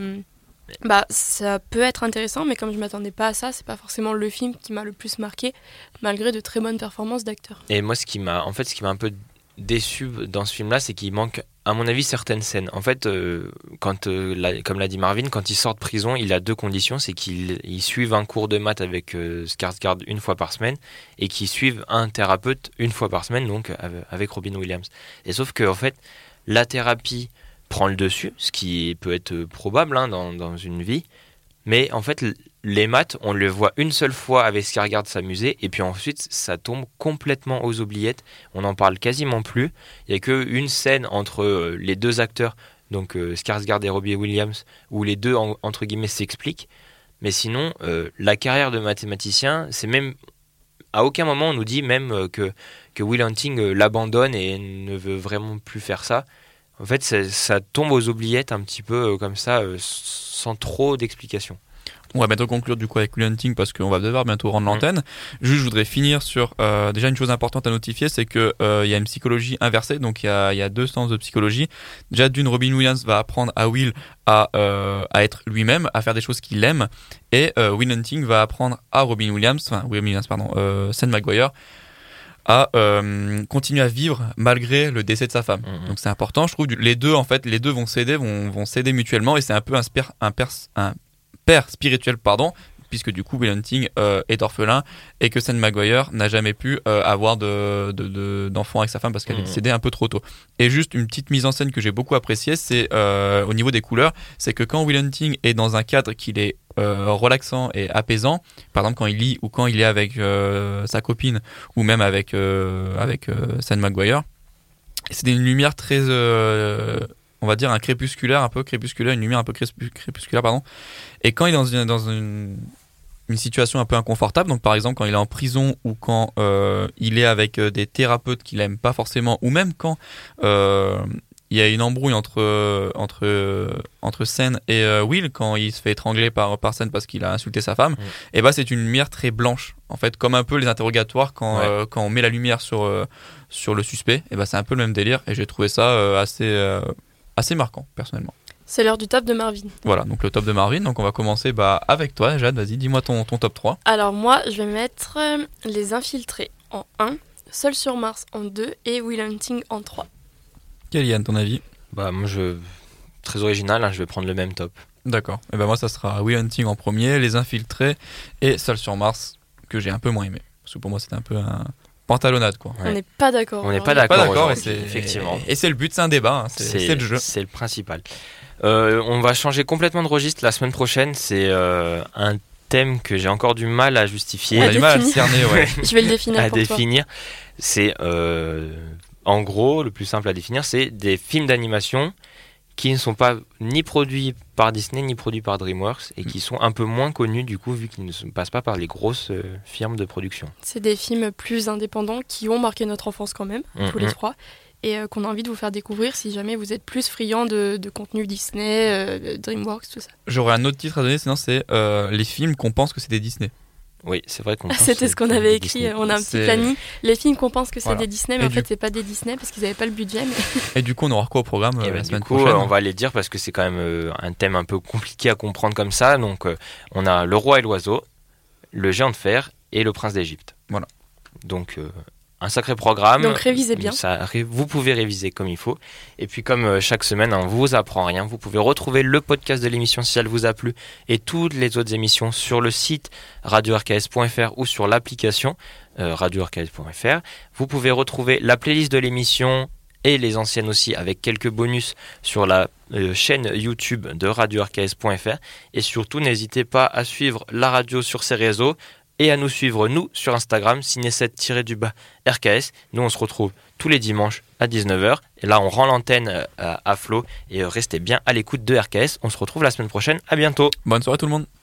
ça peut être intéressant, mais comme je m'attendais pas à ça, c'est pas forcément le film qui m'a le plus marqué, malgré de très bonnes performances d'acteurs. Et moi, ce qui m'a un peu déçu dans ce film-là, c'est qu'il manque, à mon avis, certaines scènes. En fait, comme l'a dit Marvin, quand il sort de prison, il a deux conditions, c'est qu'il suive un cours de maths avec Skarsgård une fois par semaine, et qu'il suive un thérapeute une fois par semaine, donc avec Robin Williams. Et sauf que, en fait, la thérapie prend le dessus, ce qui peut être probable dans une vie, mais en fait les maths, on le voit une seule fois avec Skarsgård s'amuser, et puis ensuite ça tombe complètement aux oubliettes, on n'en parle quasiment plus. Il n'y a qu'une scène entre les deux acteurs, donc Skarsgård et Robbie Williams, où les deux entre guillemets s'expliquent. Mais sinon, la carrière de mathématicien, c'est même à aucun moment on nous dit même que Will Hunting l'abandonne et ne veut vraiment plus faire ça. En fait, ça tombe aux oubliettes un petit peu comme ça, sans trop d'explications. On va bientôt conclure du coup avec Will Hunting parce qu'on va devoir bientôt rendre l'antenne. Juste, je voudrais finir sur déjà une chose importante à notifier, c'est que il y a une psychologie inversée, donc il y a deux sens de psychologie. Déjà d'une, Robin Williams va apprendre à Will à être lui-même, à faire des choses qu'il aime, et Will Hunting va apprendre à Sean Maguire à continuer à vivre malgré le décès de sa femme. Donc c'est important, je trouve. Les deux vont s'aider mutuellement, et c'est un peu un père spirituel, puisque du coup Will Hunting est orphelin et que Sean Maguire n'a jamais pu avoir d'enfant avec sa femme parce qu'elle est décédée un peu trop tôt. Et juste une petite mise en scène que j'ai beaucoup appréciée, c'est au niveau des couleurs, c'est que quand Will Hunting est dans un cadre qu'il est relaxant et apaisant, par exemple quand il lit ou quand il est avec sa copine ou même avec Sean Maguire, c'est une lumière très on va dire un une lumière un peu crépusculaire, pardon. Et quand il est dans une situation un peu inconfortable, donc par exemple quand il est en prison ou quand il est avec des thérapeutes qu'il aime pas forcément, ou même quand il y a une embrouille entre Sean et Will, quand il se fait étrangler par Sean parce qu'il a insulté sa femme, et bah c'est une lumière très blanche, en fait, comme un peu les interrogatoires quand on met la lumière sur le suspect, et bah c'est un peu le même délire, et j'ai trouvé ça assez marquant personnellement. C'est l'heure du top de Marvin. Voilà, donc le top de Marvin. Donc on va commencer avec toi, Jade. Vas-y, dis-moi ton top 3. Alors moi, je vais mettre Les Infiltrés en 1, Seul sur Mars en 2 et Will Hunting en 3. Kellyanne, ton avis? Moi, très original, je vais prendre le même top. D'accord. Et ben moi, ça sera Will Hunting en premier, Les Infiltrés et Seul sur Mars, que j'ai un peu moins aimé. Parce que pour moi, c'était un peu un pantalonnade, quoi. On n'est pas d'accord. On n'est pas d'accord, effectivement. Et c'est le but, c'est un débat, c'est le jeu. C'est le principal. On va changer complètement de registre la semaine prochaine. C'est un thème que j'ai encore du mal à justifier. On a du mal à le cerner, ouais. Je vais le définir pour toi. C'est en gros, le plus simple à définir, c'est des films d'animation qui ne sont pas ni produits par Disney ni produits par DreamWorks et qui sont un peu moins connus du coup vu qu'ils ne passent pas par les grosses firmes de production. C'est des films plus indépendants qui ont marqué notre enfance quand même, tous les trois, et qu'on a envie de vous faire découvrir si jamais vous êtes plus friand de contenu Disney, DreamWorks, tout ça. J'aurais un autre titre à donner, sinon c'est les films qu'on pense que c'est des Disney. Oui, c'est vrai qu'on pense c'était ce qu'on avait écrit, Disney. On a un petit planning. Les films qu'on pense que c'est Voilà. des Disney, mais en fait c'est pas des Disney parce qu'ils n'avaient pas le budget. Mais... Et du coup, on aura quoi au programme la semaine prochaine? On va les dire parce que c'est quand même un thème un peu compliqué à comprendre comme ça. Donc on a Le Roi et l'Oiseau, Le Géant de Fer et Le Prince d'Égypte. Voilà. Donc un sacré programme. Donc révisez bien. Vous pouvez réviser comme il faut. Et puis comme chaque semaine, on vous apprend rien. Vous pouvez retrouver le podcast de l'émission si elle vous a plu et toutes les autres émissions sur le site radio-rks.fr ou sur l'application radio-rks.fr. Vous pouvez retrouver la playlist de l'émission et les anciennes aussi avec quelques bonus sur la chaîne YouTube de radio-rks.fr. Et surtout, n'hésitez pas à suivre la radio sur ses réseaux et à nous suivre, nous, sur Instagram, ciné7-RKS. Nous, on se retrouve tous les dimanches à 19h. Et là, on rend l'antenne à Flo. Et restez bien à l'écoute de RKS. On se retrouve la semaine prochaine. À bientôt. Bonne soirée tout le monde.